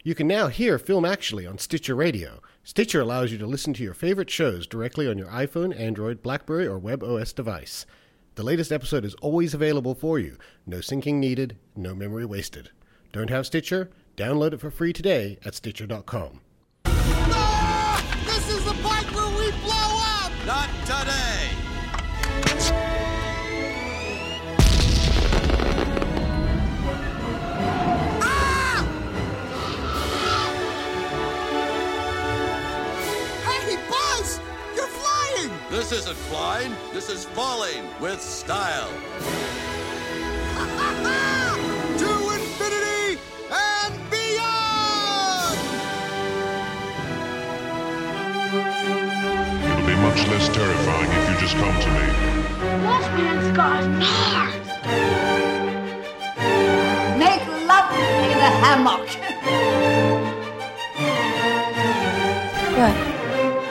You can now hear Film Actually on Stitcher Radio. Stitcher allows you to listen to your favorite shows directly on your iPhone, Android, BlackBerry, or WebOS device. The latest episode is always available for you. No syncing needed, no memory wasted. Don't have Stitcher? Download it for free today at Stitcher.com. Ah! This is the part where we blow up! Not today! Ah! Hey, Buzz! You're flying! This isn't flying, this is falling with style. To infinity and beyond! It'll be much less terrifying if you just come to me. Wolfman's got nards. Make love in a hammock. What?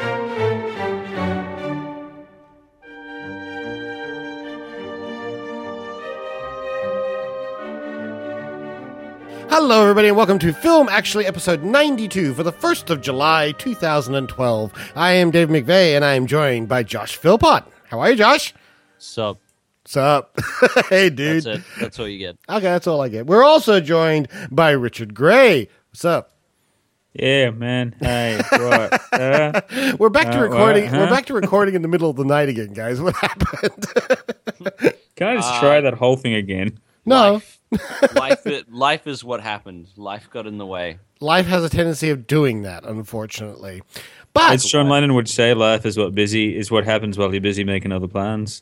Hello, everybody, and welcome to Film Actually, episode 92 for the 1st of July, 2012. I am Dave McVeigh, and I am joined by Josh Philpott. How are you, Josh? Sup. Sup? Hey, dude. That's it. That's all you get. Okay, that's all I get. We're also joined by Richard Gray. What's up? Yeah, man. Hey, what? We're back to recording. what? We're back to recording in the middle of the night again, guys. What happened? Can I just try that whole thing again? No. Life is what happened. Life got in the way. Life has a tendency of doing that, unfortunately. But As John Lennon would say, life is what happens while you're busy making other plans.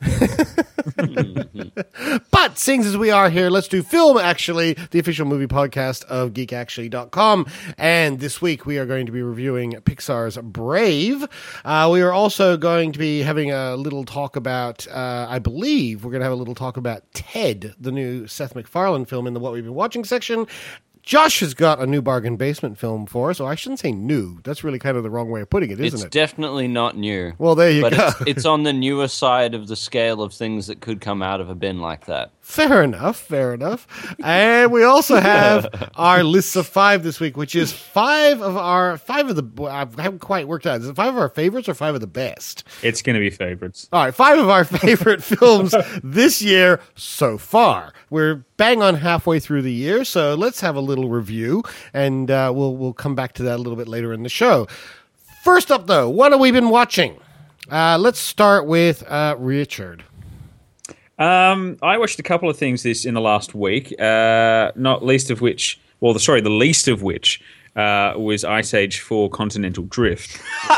But seeing as we are here, let's do Film Actually, the official movie podcast of GeekActually.com. And this week we are going to be reviewing Pixar's Brave. We are also going to be having a little talk about, I believe we're going to have a little talk about Ted, the new Seth MacFarlane film in the What We've Been Watching section. Josh has got a new Bargain Basement film for us. Or I shouldn't say new. That's really kind of the wrong way of putting it, isn't it? It's definitely not new. Well, there you go. But it's on the newer side of the scale of things that could come out of a bin like that. Fair enough. And we also have our lists of 5 this week, which is 5 of the, I haven't quite worked out. Is it 5 of our favorites or 5 of the best? It's going to be favorites. All right, 5 of our favorite films this year so far. We're bang on halfway through the year, so let's have a little review, and we'll come back to that a little bit later in the show. First up, though, what have we been watching? Let's start with Richard. I watched a couple of things in the last week, not least of which, the least of which was Ice Age 4 Continental Drift.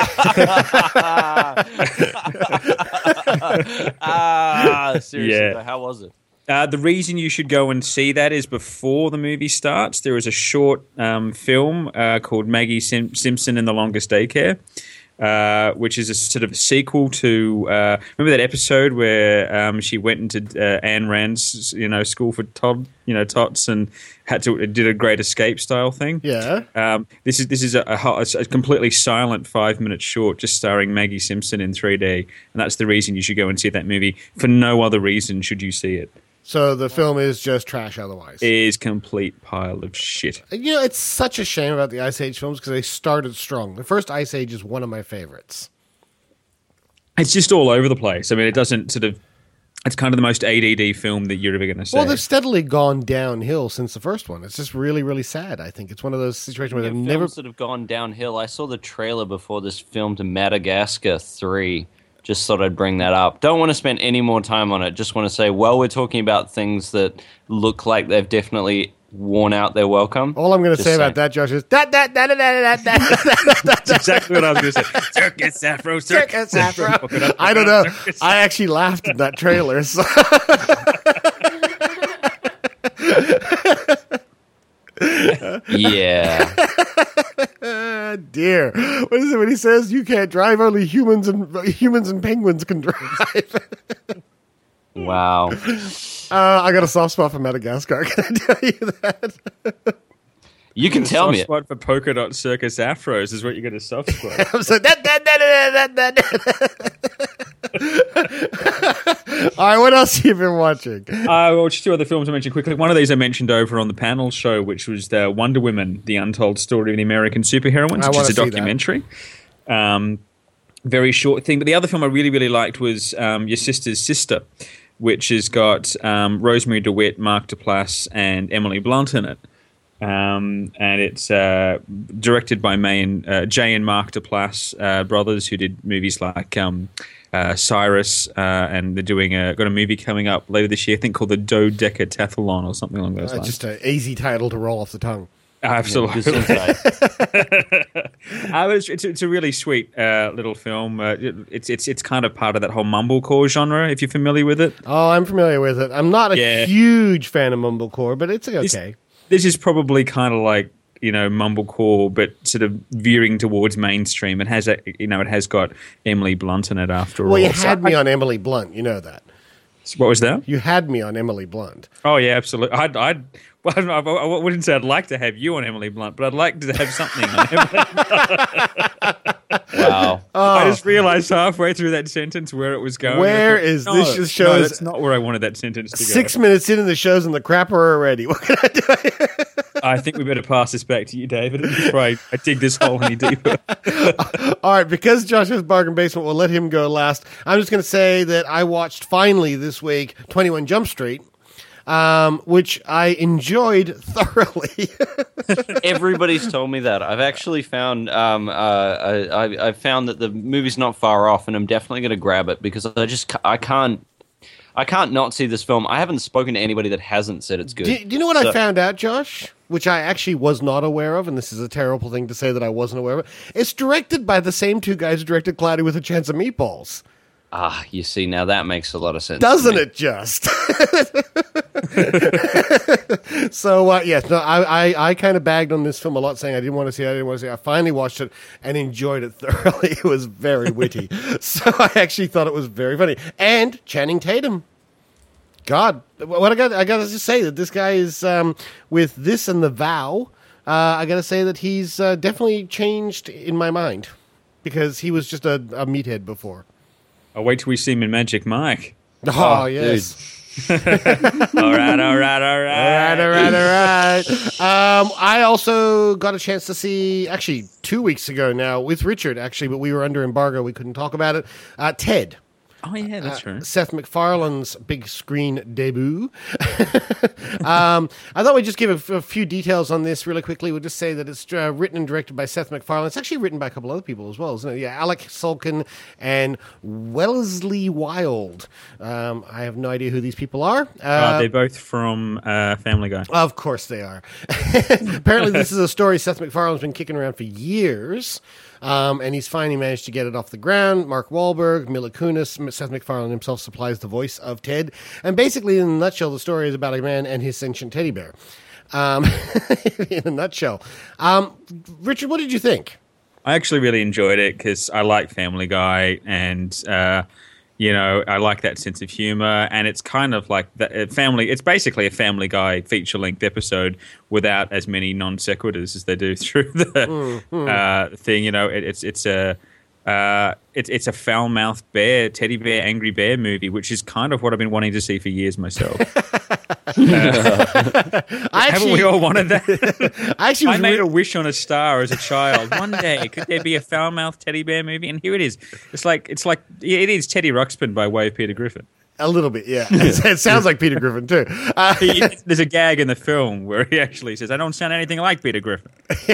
Seriously, Yeah. how was it? The reason you should go and see that is before the movie starts. There is a short film called Maggie Simpson in the Longest Daycare, which is a sort of a sequel to remember that episode where she went into Ayn Rand's school for tots and did a Great Escape style thing. Yeah. This is a completely silent 5-minute short just starring Maggie Simpson in 3D, and that's the reason you should go and see that movie. For no other reason should you see it. So the film is just trash otherwise. It is complete pile of shit. It's such a shame about the Ice Age films because they started strong. The first Ice Age is one of my favorites. It's just all over the place. I mean, it doesn't sort of... It's kind of the most ADD film that you're ever going to see. Well, they've steadily gone downhill since the first one. It's just really, really sad, I think. It's one of those situations where they've never... Films that have gone downhill. I saw the trailer before this film to Madagascar 3. Just thought I'd bring that up. Don't want to spend any more time on it. Just want to say, we're talking about things that look like they've definitely worn out their welcome. All I'm going to say about that, Josh, is that. That's exactly what I was going to say. Circus Afro, Circus Afro. I don't know. I actually laughed at that trailer. So. Yeah. Dear. What is it when he says you can't drive, only humans and penguins can drive? Wow. I got a soft spot for Madagascar. Can I tell you that? You can tell me it. Soft spot for polka dot circus afros is what you get a soft spot. I'm so All right, what else have you been watching? Well, just two other films I mentioned quickly. One of these I mentioned over on the panel show, which was the Wonder Woman, The Untold Story of the American Superheroines, which is a documentary. Very short thing. But the other film I really, really liked was Your Sister's Sister, which has got Rosemary DeWitt, Mark Duplass, and Emily Blunt in it. And it's directed by Jay and Mark Duplass brothers, who did movies like Cyrus, and they're got a movie coming up later this year, I think called The Dodecatathlon or something along those lines. Just an easy title to roll off the tongue. Absolutely. It's a really sweet little film. It's kind of part of that whole mumblecore genre, if you're familiar with it. Oh, I'm familiar with it. I'm not a huge fan of mumblecore, but it's okay. This is probably kind of like, mumblecore, but sort of veering towards mainstream. It has it has got Emily Blunt in it after all. Well, you had me on Emily Blunt. You know that. What was that? You had me on Emily Blunt. Oh yeah, absolutely. I wouldn't say I'd like to have you on Emily Blunt, but I'd like to have something on Emily Blunt. Wow. I just realized halfway through that sentence where it was going. Where is this? Just shows. No, that's not where I wanted that sentence to go. 6 minutes in and the show's in the crapper already. What can I do? I think we better pass this back to you, David, before I dig this hole any deeper. All right, because Josh has Bargain Basement, we'll let him go last. I'm just going to say that I watched finally this week 21 Jump Street. Which I enjoyed thoroughly. Everybody's told me that. I've actually found I've found that the movie's not far off, and I'm definitely going to grab it because I can't not see this film. I haven't spoken to anybody that hasn't said it's good. Do you know what I found out, Josh? Which I actually was not aware of, and this is a terrible thing to say that I wasn't aware of. It's directed by the same two guys who directed Cloudy with a Chance of Meatballs. Ah, you see, now that makes a lot of sense. Doesn't it just? So, yes, no, I kind of bagged on this film a lot, saying I didn't want to see it. I finally watched it and enjoyed it thoroughly. It was very witty. So I actually thought it was very funny. And Channing Tatum. God, what I got to just say that this guy is, with this and The Vow, I got to say that he's definitely changed in my mind because he was just a meathead before. I'll wait till we see him in Magic Mike. Oh yes. All right. I also got a chance to see, actually 2 weeks ago now, with Richard, actually, but we were under embargo. We couldn't talk about it. Ted. Oh, yeah, that's right. Seth MacFarlane's big screen debut. I thought we'd just give a few details on this really quickly. We'll just say that it's written and directed by Seth MacFarlane. It's actually written by a couple other people as well, isn't it? Yeah, Alec Sulkin and Wellesley Wild. I have no idea who these people are. They're both from Family Guy. Of course they are. Apparently this is a story Seth MacFarlane's been kicking around for years. And he's finally managed to get it off the ground. Mark Wahlberg, Mila Kunis, Seth MacFarlane himself supplies the voice of Ted. And basically, in a nutshell, the story is about a man and his sentient teddy bear. In a nutshell. Richard, what did you think? I actually really enjoyed it because I like Family Guy and, I like that sense of humor. And it's kind of like it's basically a Family Guy feature-length episode without as many non sequiturs as they do through the thing. It's a foul-mouthed bear, teddy bear, angry bear movie, which is kind of what I've been wanting to see for years myself. Haven't we all wanted that? I made a wish on a star as a child. One day, could there be a foul-mouthed teddy bear movie? And here it is. It is Teddy Ruxpin by way of Peter Griffin. A little bit, yeah. It sounds like Peter Griffin, too. There's a gag in the film where he actually says, I don't sound anything like Peter Griffin.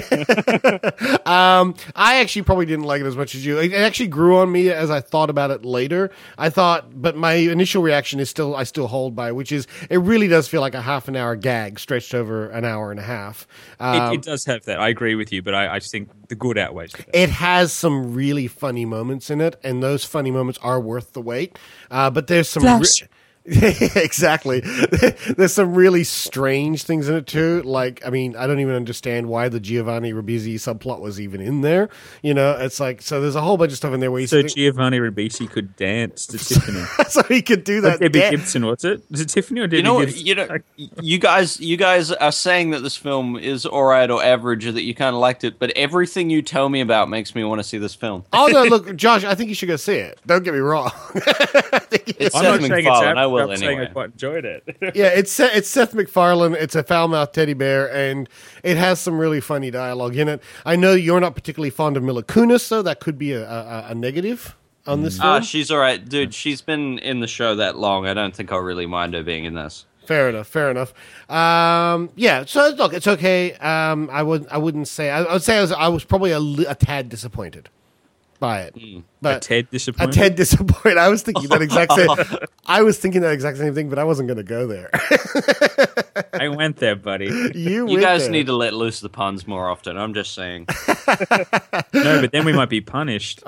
I actually probably didn't like it as much as you. It actually grew on me as I thought about it later. But my initial reaction is I still hold by, which is it really does feel like a half an hour gag stretched over an hour and a half. It does have that. I agree with you, but I just think the good outweighs the bad. It has some really funny moments in it, and those funny moments are worth the wait. But there's some... Exactly. There's some really strange things in it too. Like, I mean, I don't even understand why the Giovanni Ribisi subplot was even in there. You know, it's like, so there's a whole bunch of stuff in there where So Giovanni Ribisi could dance to Tiffany. so he could do that. Debbie Gibson, what's it? Is it Tiffany or Debbie Gibson? You guys are saying that this film is alright or average, or that you kind of liked it, but everything you tell me about makes me want to see this film. Oh no, look, Josh, I think you should go see it. Don't get me wrong. It's I'm Seth not saying it's MacFarlane. average, I will I'm saying I anyway. quite enjoyed it. Yeah, it's Seth MacFarlane. It's a foul-mouthed teddy bear, and it has some really funny dialogue in it. I know you're not particularly fond of Mila Kunis, so that could be a negative on this film. She's alright, dude. She's been in the show that long. I don't think I'll really mind her being in this. Fair enough. Yeah, so look, it's okay. I wouldn't say. I would say I was probably a tad disappointed by it. But A Ted disappointed? A Ted disappointed. I was thinking that exact same. I was thinking that exact same thing, but I wasn't going to go there. I went there, buddy. You went guys there. need to let loose the puns more often. I'm just saying. No, but then we might be punished.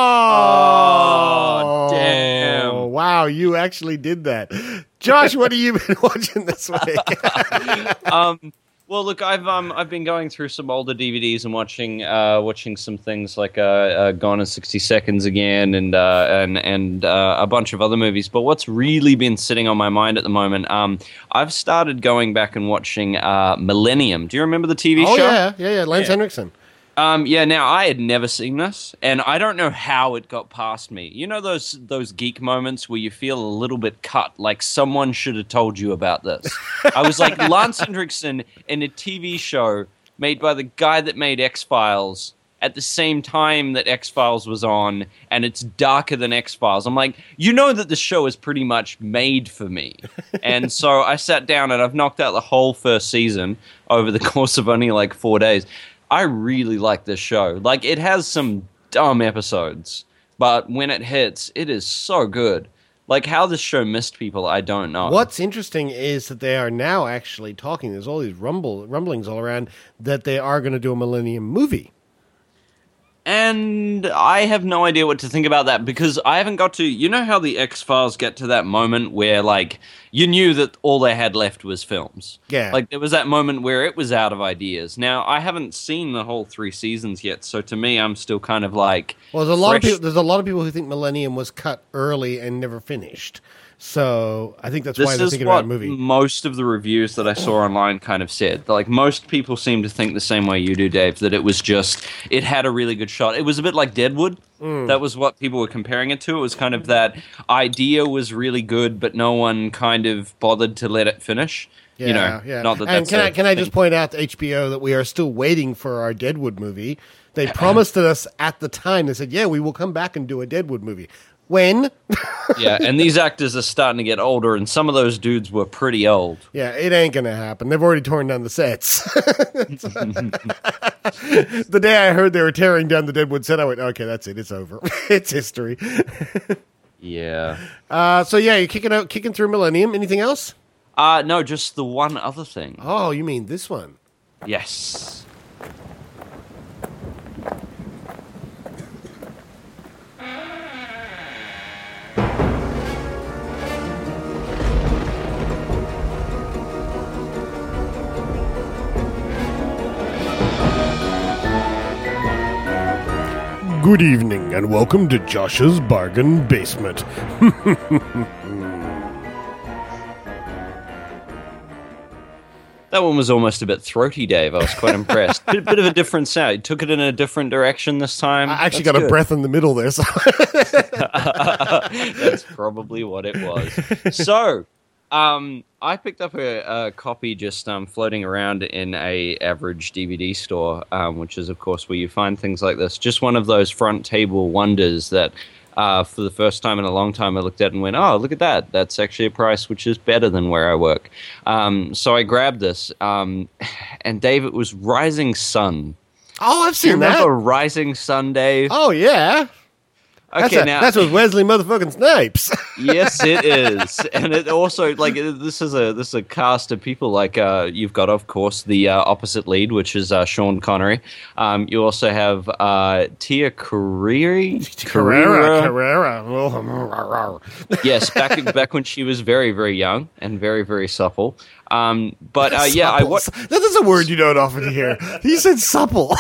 Oh, damn. Wow, you actually did that. Josh, what have you been watching this week? Well, look, I've been going through some older DVDs and watching some things like Gone in 60 Seconds again, and a bunch of other movies. But what's really been sitting on my mind at the moment, I've started going back and watching Millennium. Do you remember the TV Oh show? yeah, Lance Henriksen. Now I had never seen this, and I don't know how it got past me. You know those geek moments where you feel a little bit cut, like someone should have told you about this. I was like, Lance Henriksen in a TV show made by the guy that made X-Files at the same time that X-Files was on, and it's darker than X-Files. I'm like, you know that the show is pretty much made for me. And so I sat down and I've knocked out the whole first season over the course of only like 4 days. I really like this show. Like, it has some dumb episodes, but when it hits, it is so good. Like, how this show missed people, I don't know. What's interesting is that they are now actually talking. There's all these rumblings all around that they are going to do a Millennium movie. And I have no idea what to think about that, because I haven't got to... You know how the X-Files get to that moment where, like, you knew that all they had left was films? Yeah. Like, there was that moment where it was out of ideas. Now, I haven't seen the whole 3 seasons yet, so to me, I'm still kind of like... Well, there's a lot of people who think Millennium was cut early and never finished. So I think that's why they're thinking about a movie. Most of the reviews that I saw online kind of said. Like, most people seem to think the same way you do, Dave, that it was just, it had a really good shot. It was a bit like Deadwood. That was what people were comparing it to. It was kind of that idea was really good, but no one kind of bothered to let it finish. Yeah, you know, yeah. not that and that's can I just point out to HBO that we are still waiting for our Deadwood movie. They promised it us at the time. They said, yeah, we will come back and do a Deadwood movie. When? Yeah, and these actors are starting to get older, and some of those dudes were pretty old. Yeah, it ain't going to happen. They've already torn down the sets. The day I heard they were tearing down the Deadwood set, I went, okay, that's it. It's over. It's history. Yeah. So, yeah, you're kicking through Millennium. Anything else? No, just the one other thing. Oh, you mean this one? Yes. Good evening, and welcome to Josh's Bargain Basement. That one was almost a bit throaty, Dave. I was quite impressed. Bit of a different sound. You took it in a different direction this time. I actually That's got a good. breath in the middle there. So. That's probably what it was. So, I picked up a copy just floating around in a average DVD store, which is, of course, where you find things like this. Just one of those front table wonders that, for the first time in a long time, I looked at and went, oh, look at that. That's actually a price which is better than where I work. So I grabbed this, and Dave, it was Rising Sun. Oh, I've Do you seen that. remember Rising Sun, Dave? Oh, yeah. That's with Wesley motherfucking Snipes. Yes, it is, and it also like this is a cast of people like you've got, of course, the opposite lead, which is Sean Connery. You also have Tia Carrere. Yes, back when she was very, very young and very, very supple. But yeah, I watched. That is a word you don't often hear. He said supple.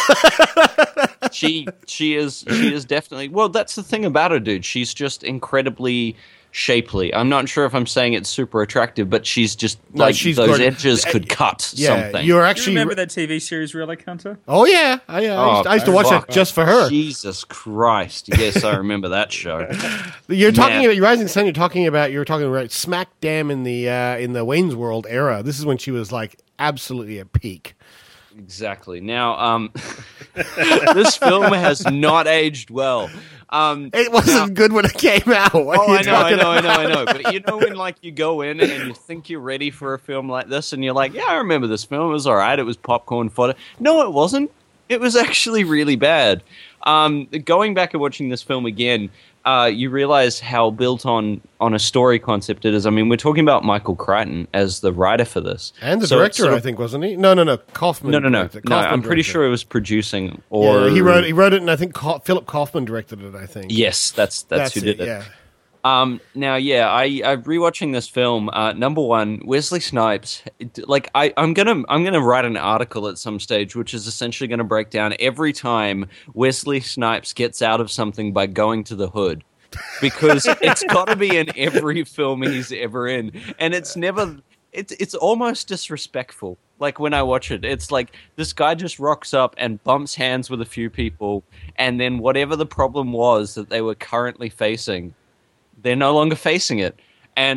She is definitely. Well, that's the thing about her, dude. She's just incredibly shapely. I'm not sure if I'm saying it's super attractive, but she's just those gorgeous. Edges could cut something. You're Do actually you remember that TV series Relic Hunter? Oh yeah, I used to watch that just for her. Jesus Christ! Yes, I remember that show. You're talking about Rising Sun. You're talking about smack dam in the Wayne's World era. This is when she was like absolutely at peak. Exactly. Now, this film has not aged well. It wasn't good when it came out. I know. But you know when like you go in and you think you're ready for a film like this, and you're like, yeah, I remember this film. It was all right. It was popcorn fodder. No, it wasn't. It was actually really bad. Going back and watching this film again, you realize how built on a story concept it is. I mean, we're talking about Michael Crichton as the writer for this. And the director, I think, wasn't he? No. Kaufman. No. I'm pretty sure it was producing. Or he wrote it, and I think Philip Kaufman directed it, I think. Yes, that's who did it. Yeah. I'm rewatching this film. Number one, Wesley Snipes. Like I'm gonna write an article at some stage, which is essentially going to break down every time Wesley Snipes gets out of something by going to the hood, because it's got to be in every film he's ever in, and it's never. It's almost disrespectful. Like when I watch it, it's like this guy just rocks up and bumps hands with a few people, and then whatever the problem was that they were currently facing, they're no longer facing it. And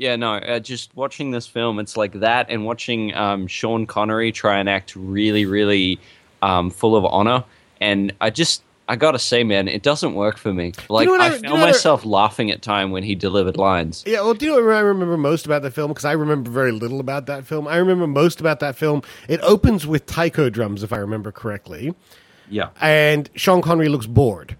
just watching this film, it's like that, and watching Sean Connery try and act really, really full of honor. And I gotta say, man, it doesn't work for me. Like I found myself laughing at time when he delivered lines. Yeah, well, do you know what I remember most about the film? Because I remember very little about that film. I remember most about that film. It opens with taiko drums, if I remember correctly. Yeah. And Sean Connery looks bored.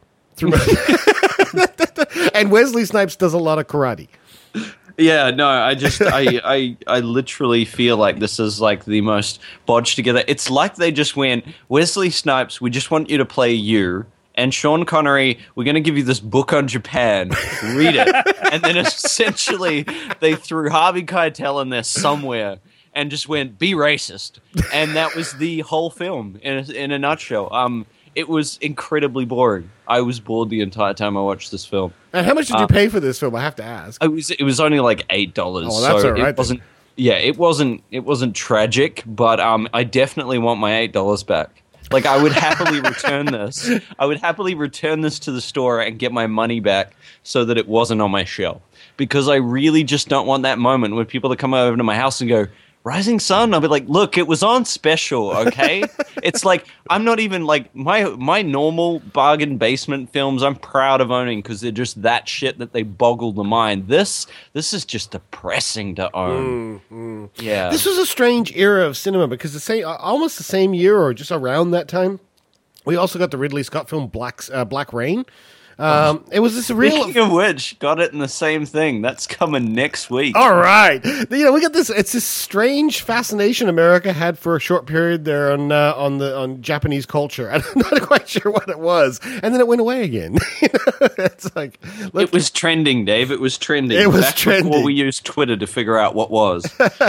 And Wesley Snipes does a lot of karate. Yeah, no, I literally feel like this is like the most bodged together. It's like they just went, Wesley Snipes, we just want you to play you. And Sean Connery, we're going to give you this book on Japan. Read it. And then essentially they threw Harvey Keitel in there somewhere and just went, be racist. And that was the whole film in a nutshell. It was incredibly boring. I was bored the entire time I watched this film. And how much did you pay for this film? I have to ask. It was only like $8. Oh, that's all right. It wasn't. Yeah, it wasn't tragic, but I definitely want my $8 back. Like I would happily return this. I would happily return this to the store and get my money back so that it wasn't on my shelf. Because I really just don't want that moment when people come over to my house and go, Rising Sun? I'll be like, look, it was on special, okay? It's like, I'm not even like, my normal bargain basement films I'm proud of owning because they're just that shit that they boggle the mind. This is just depressing to own. Yeah. This was a strange era of cinema because almost the same year or just around that time, we also got the Ridley Scott film Black Rain. It was this real. Speaking of which, got it in the same thing. That's coming next week. All right, we got this. It's this strange fascination America had for a short period there on Japanese culture. I'm not quite sure what it was, and then it went away again. It's like it was trending, Dave. It was trending. It was trending before we used Twitter to figure out what was.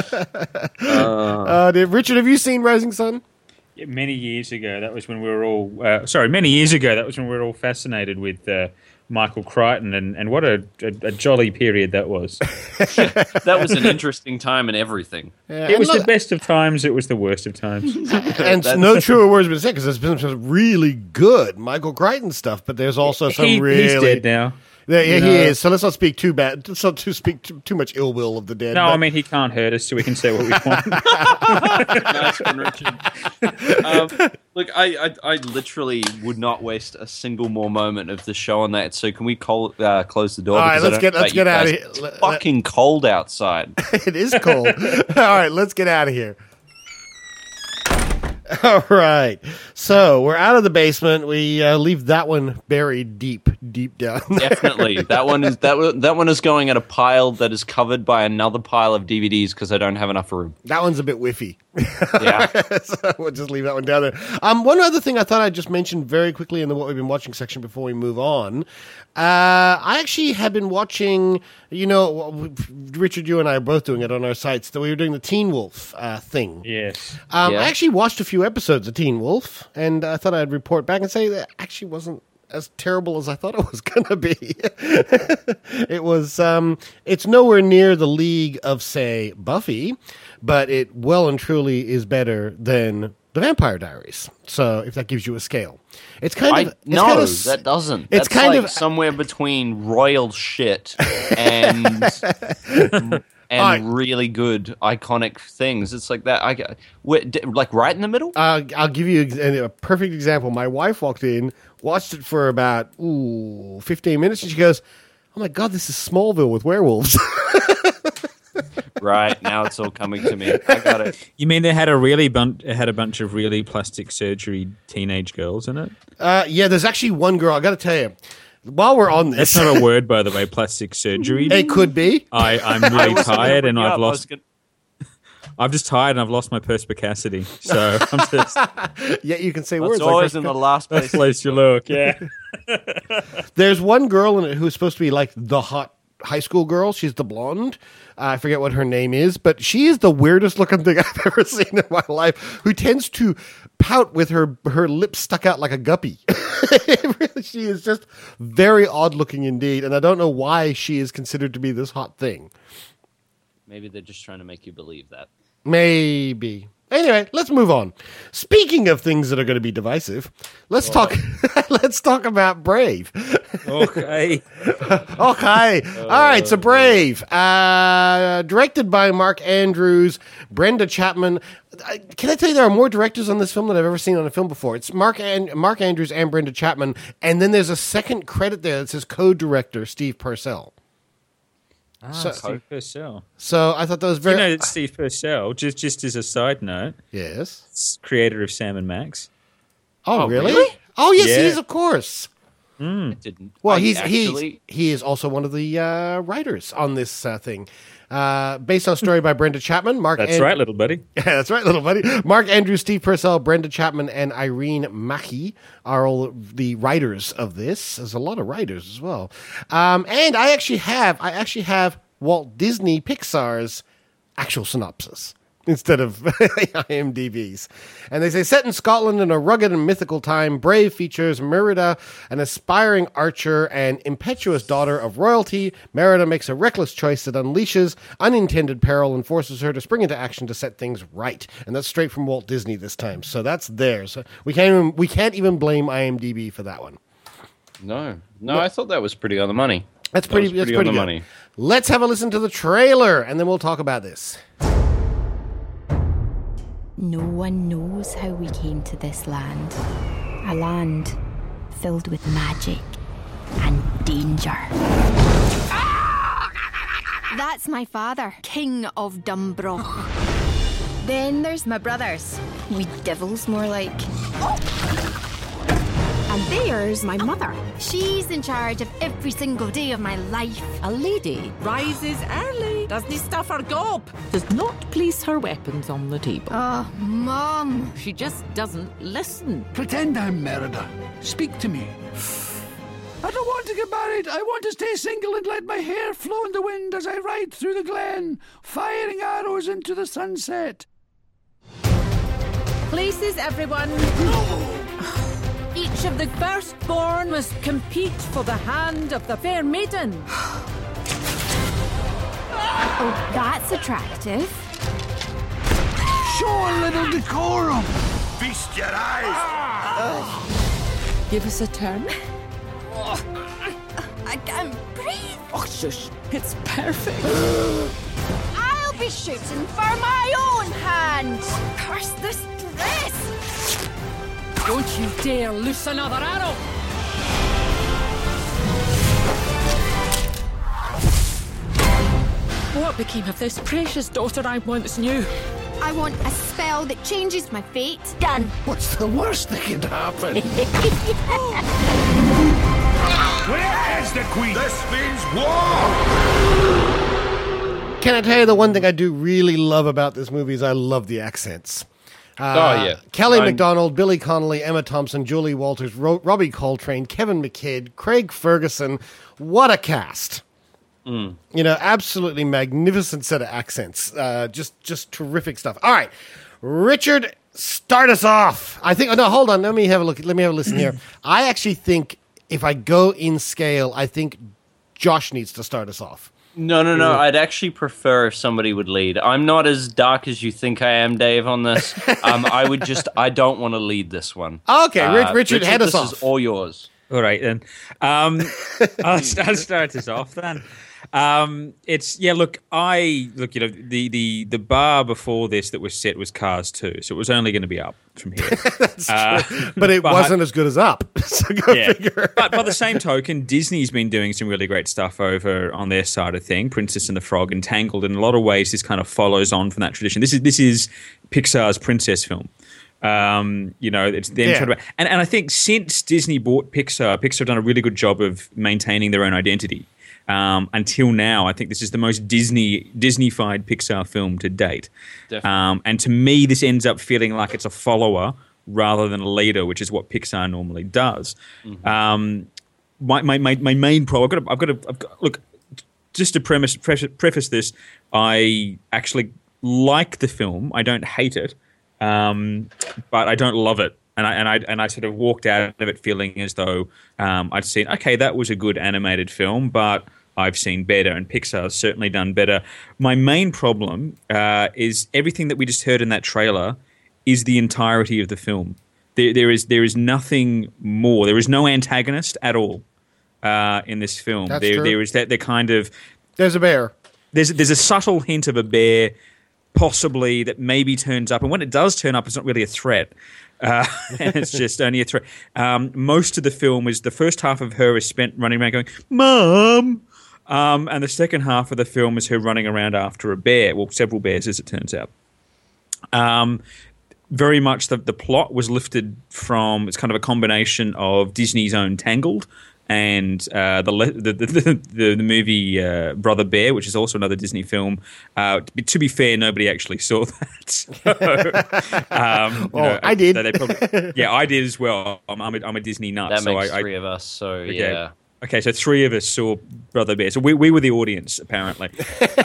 Richard, have you seen Rising Sun? Yeah, many years ago, that was when we were all. Many years ago, that was when we were all fascinated with Michael Crichton, and what a jolly period that was. That was an interesting time and everything. It was the best of times. It was the worst of times. And no truer words been said because there's been some really good Michael Crichton stuff, but there's also some really. He's dead now. Yeah, he is. So let's not speak too bad. Let's not speak too much ill will of the dead. No, I mean he can't hurt us, so we can say what we want. Nice one, Richard. Look, I literally would not waste a single more moment of the show on that. So can we close the door? All right, let's get out of here. It's fucking cold outside. It is cold. All right, let's get out of here. All right. So we're out of the basement. We leave that one buried deep deep down. Definitely. That one is going at a pile that is covered by another pile of DVDs because I don't have enough room. That one's a bit whiffy. Yeah. So we'll just leave that one down there. One other thing I thought I'd just mention very quickly in the what we've been watching section before we move on. I actually have been watching, Richard, you and I are both doing it on our sites, that we were doing the Teen Wolf thing. Yes. I actually watched a few episodes of Teen Wolf, and I thought I'd report back and say that actually wasn't as terrible as I thought it was going to be. It was, it's nowhere near the league of, say, Buffy, but it well and truly is better than The Vampire Diaries. So if that gives you a scale. It's kind of... No, that doesn't. It's That's kind like of somewhere between royal shit and... and really good, iconic things. It's like that. Like right in the middle? I'll give you a perfect example. My wife walked in, watched it for about 15 minutes, and she goes, "Oh my God, this is Smallville with werewolves." Right, now it's all coming to me. I got it. You mean they had a bunch of really plastic surgery teenage girls in it? Yeah, there's actually one girl. I got to tell you, while we're on this, That's not a word, by the way. Plastic surgery. it could be. I'm really tired, and I've lost. Gonna... I'm just tired, and I've lost my perspicacity. So I'm just. Yeah, you can say It's words. always like in the last place. Place you look. Yeah. There's one girl in it who's supposed to be like the hot high school girl. She's the blonde. I forget what her name is, but she is the weirdest looking thing I've ever seen in my life, who tends to pout with her lips stuck out like a guppy. She is just very odd looking indeed, and I don't know why she is considered to be this hot thing. Maybe they're just trying to make you believe that. Maybe. Anyway, let's move on. Speaking of things that are going to be divisive, let's talk about Brave. Okay. Okay. All right, so Brave. Directed by Mark Andrews, Brenda Chapman. Can I tell you there are more directors on this film than I've ever seen on a film before? It's Mark Andrews and Brenda Chapman, and then there's a second credit there that says co-director Steve Purcell. Steve Purcell. So I thought that was very... You know that Steve Purcell, just as a side note, Yes. creator of Sam and Max. Oh, really? Oh, yes, Yeah. he is, of course. I didn't. Well, he he is also one of the writers on this thing. Based on a story by Brenda Chapman. That's right, little buddy. Yeah, that's right, little buddy. Mark Andrews, Steve Purcell, Brenda Chapman, and Irene Mackey are all the writers of this. There's a lot of writers as well. And I actually have Walt Disney Pixar's actual synopsis instead of IMDb's. And they say, set in Scotland in a rugged and mythical time, Brave features Merida, an aspiring archer and impetuous daughter of royalty. Merida makes a reckless choice that unleashes unintended peril and forces her to spring into action to set things right. And that's straight from Walt Disney this time. So that's theirs. So we can't even blame IMDb for that one. No, I thought that was pretty on the money. That's pretty on the good. money. Let's have a listen to the trailer, and then we'll talk about this. No one knows how we came to this land. A land filled with magic and danger. That's my father, King of Dumbro. Then there's my brothers. We devils, more like. And there's my mother. She's in charge of every single day of my life. A lady rises early, doesn't stuff her gob, does not place her weapons on the table. Oh, Mom. She just doesn't listen. Pretend I'm Merida. Speak to me. I don't want to get married. I want to stay single and let my hair flow in the wind as I ride through the glen, firing arrows into the sunset. Places, everyone. Each of the firstborn must compete for the hand of the fair maiden. Oh, that's attractive. Show a little decorum. Feast your eyes. Give us a turn. I can't breathe. Oh, shush. It's perfect. I'll be shooting for my own hand. Curse this dress. Don't you dare loose another arrow. What became of this precious daughter I once knew? I want a spell that changes my fate. Done. What's the worst that can happen? Where is the queen? This means war! Can I tell you the one thing I do really love about this movie is I love the accents. Yeah. Kelly MacDonald, Billy Connolly, Emma Thompson, Julie Walters, Robbie Coltrane, Kevin McKidd, Craig Ferguson. What a cast. You know, absolutely magnificent set of accents. Just terrific stuff. All right, Richard, start us off. I think. No, hold on. Let me have a look. Let me have a listen here. I actually think if I go in scale, I think Josh needs to start us off. No. I'd actually prefer if somebody would lead. I'm not as dark as you think I am, Dave, on this. I don't want to lead this one. Okay, Richard, head us off. This is all yours. All right, then. I'll start this off, then. Look, the bar before this that was set was Cars 2, so it was only going to be up from here. That's true. But it wasn't as good as Up, so go figure. But by the same token, Disney's been doing some really great stuff over on their side of thing. Princess and the Frog, Entangled. In a lot of ways, this kind of follows on from that tradition. This is Pixar's princess film. It's them trying to, and I think since Disney bought Pixar have done a really good job of maintaining their own identity. Until now, I think this is the most Disney-fied Pixar film to date. And to me, this ends up feeling like it's a follower rather than a leader, which is what Pixar normally does. My main problem, I've got to look. Just to preface this, I actually like the film. I don't hate it, but I don't love it. And I sort of walked out of it feeling as though I'd seen, okay, that was a good animated film, but I've seen better, and Pixar's certainly done better. My main problem is everything that we just heard in that trailer is the entirety of the film. There is nothing more. There is no antagonist at all in this film. That's true. There is that kind of... There's a bear. There's a subtle hint of a bear, possibly, that maybe turns up. And when it does turn up, it's not really a threat. And it's just only a threat. Most of the film is the first half of her is spent running around going, Mom! And the second half of the film is her running around after a bear. Well, several bears, as it turns out. Very much the plot was lifted from, it's kind of a combination of Disney's own Tangled and the movie Brother Bear, which is also another Disney film. To be fair, nobody actually saw that. I did. I did as well. I'm a Disney nut. That makes three of us. So okay. Yeah. Okay, so three of us saw Brother Bear. So we were the audience, apparently. Look,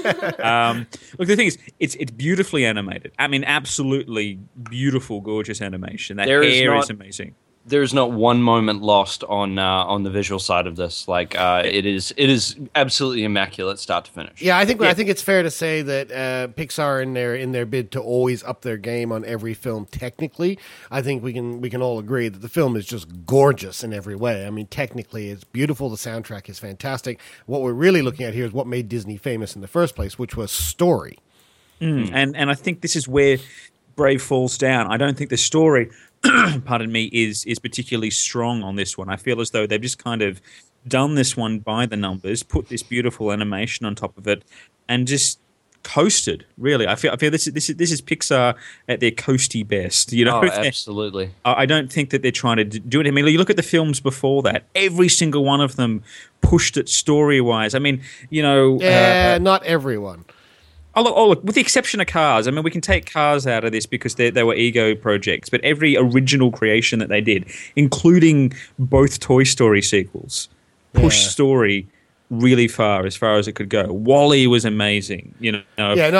the thing is, it's beautifully animated. I mean, absolutely beautiful, gorgeous animation. That hair is amazing. There's not one moment lost on the visual side of this. Like it is absolutely immaculate, start to finish. Yeah, I think it's fair to say that Pixar in their bid to always up their game on every film. Technically, I think we can all agree that the film is just gorgeous in every way. I mean, technically, it's beautiful. The soundtrack is fantastic. What we're really looking at here is what made Disney famous in the first place, which was story. And I think this is where Brave falls down. I don't think the story, pardon me, is particularly strong on this one. I feel as though they've just kind of done this one by the numbers, put this beautiful animation on top of it, and just coasted. Really, I feel this is Pixar at their coasty best. You know, absolutely. I don't think that they're trying to do it. I mean, you look at the films before that; every single one of them pushed it story-wise. I mean, you know, not everyone. Oh, look, with the exception of Cars. I mean, we can take Cars out of this because they were ego projects, but every original creation that they did, including both Toy Story sequels, pushed story really far as it could go. WALL-E was amazing. You know,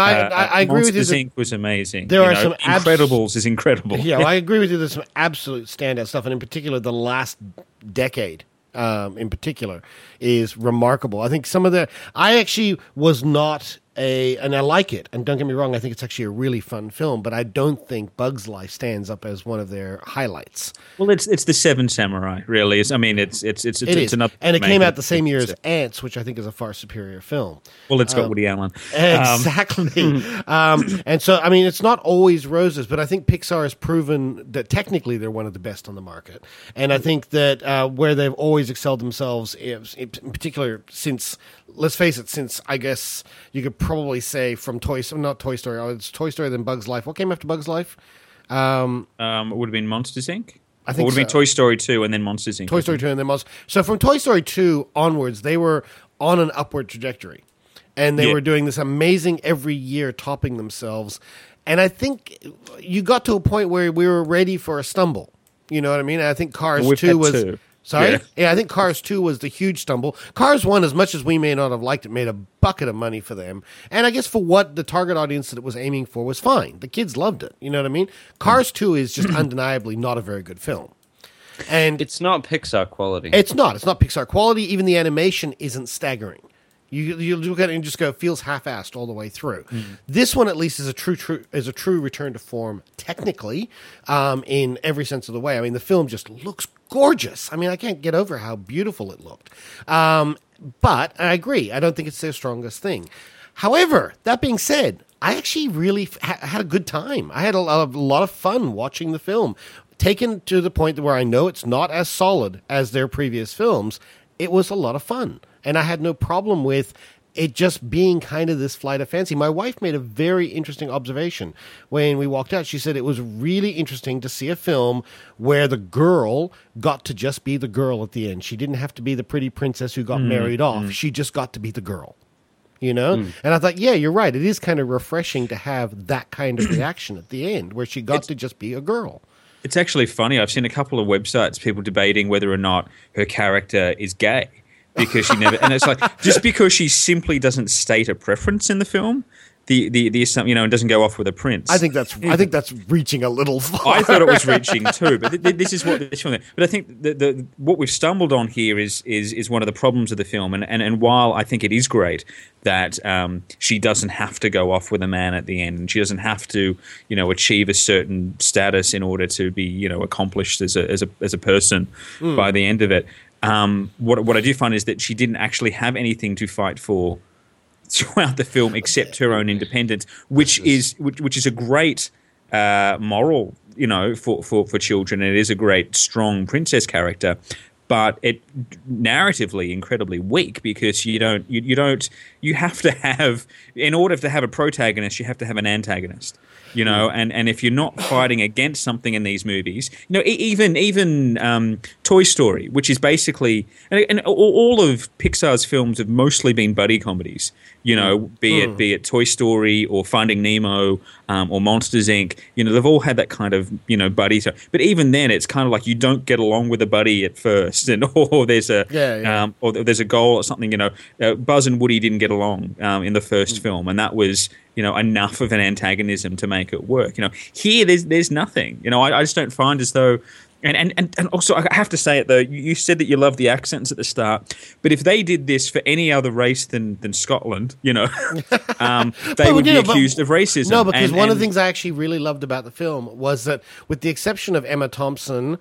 I agree with you. Monsters Inc. was amazing. There are some Incredibles is incredible. Yeah, I agree with you. There's some absolute standout stuff, and in particular, the last decade. In particular, is remarkable. I think I actually was not and I like it, and don't get me wrong, I think it's actually a really fun film, but I don't think Bug's Life stands up as one of their highlights. Well, it's the Seven Samurai, really. It's another, and it came out the same year as Ants, which I think is a far superior film. Well, it's got Woody Allen. Exactly. And so, I mean, it's not always roses, but I think Pixar has proven that technically they're one of the best on the market. And I think that where they've always excelled themselves, in particular, since, let's face it, since I guess you could probably say from not Toy Story, it's Toy Story then Bug's Life. What came after Bug's Life? It would have been Monsters, Inc.? I think It would have been so. Toy Story 2 and then Monsters Inc. Toy Story 2 and then Monsters. So from Toy Story 2 onwards, they were on an upward trajectory. And they were doing this amazing every year, topping themselves. And I think you got to a point where we were ready for a stumble. You know what I mean? And I think Cars 2 was... Two. Sorry? Yeah, I think Cars 2 was the huge stumble. Cars 1, as much as we may not have liked it, made a bucket of money for them. And I guess for what the target audience that it was aiming for was fine. The kids loved it. You know what I mean? Cars 2 is just undeniably not a very good film. And It's not Pixar quality. it's not. It's not Pixar quality. Even the animation isn't staggering. You look at it and just go, feels half-assed all the way through. This one, at least, is a true return to form technically, in every sense of the way. I mean, the film just looks gorgeous. I mean, I can't get over how beautiful it looked. But I agree. I don't think it's their strongest thing. However, that being said, I actually really had a good time. I had a lot of fun watching the film. Taken to the point where I know it's not as solid as their previous films, it was a lot of fun. And I had no problem with it just being kind of this flight of fancy. My wife made a very interesting observation when we walked out. She said it was really interesting to see a film where the girl got to just be the girl at the end. She didn't have to be the pretty princess who got married off. She just got to be the girl. You know? And I thought, yeah, you're right. It is kind of refreshing to have that kind of reaction at the end where she got to just be a girl. It's actually funny. I've seen a couple of websites, people debating whether or not her character is gay. Because she never, and it's like, just because she simply doesn't state a preference in the film, and doesn't go off with a prince. I think that's reaching a little far. I thought it was reaching too, but this is what this film. But I think what we've stumbled on here is one of the problems of the film, and while I think it is great that she doesn't have to go off with a man at the end, and she doesn't have to achieve a certain status in order to be accomplished as a person by the end of it. What I do find is that she didn't actually have anything to fight for throughout the film except her own independence, which is a great moral, for children. It is a great strong princess character, but it narratively incredibly weak because you have to have, in order to have a protagonist, you have to have an antagonist. And if you're not fighting against something in these movies, even Toy Story, which is basically, and all of Pixar's films have mostly been buddy comedies, be it Toy Story or Finding Nemo or Monsters Inc. They've all had that kind of buddy. But even then, it's kind of like you don't get along with a buddy at first, or there's a goal or something. Buzz and Woody didn't get along in the first film, and that was enough of an antagonism to make it work. Here there's nothing. I just don't find as though. And also, I have to say it though. You said that you love the accents at the start, but if they did this for any other race than Scotland, they would be accused of racism. No, because one of the things I actually really loved about the film was that, with the exception of Emma Thompson,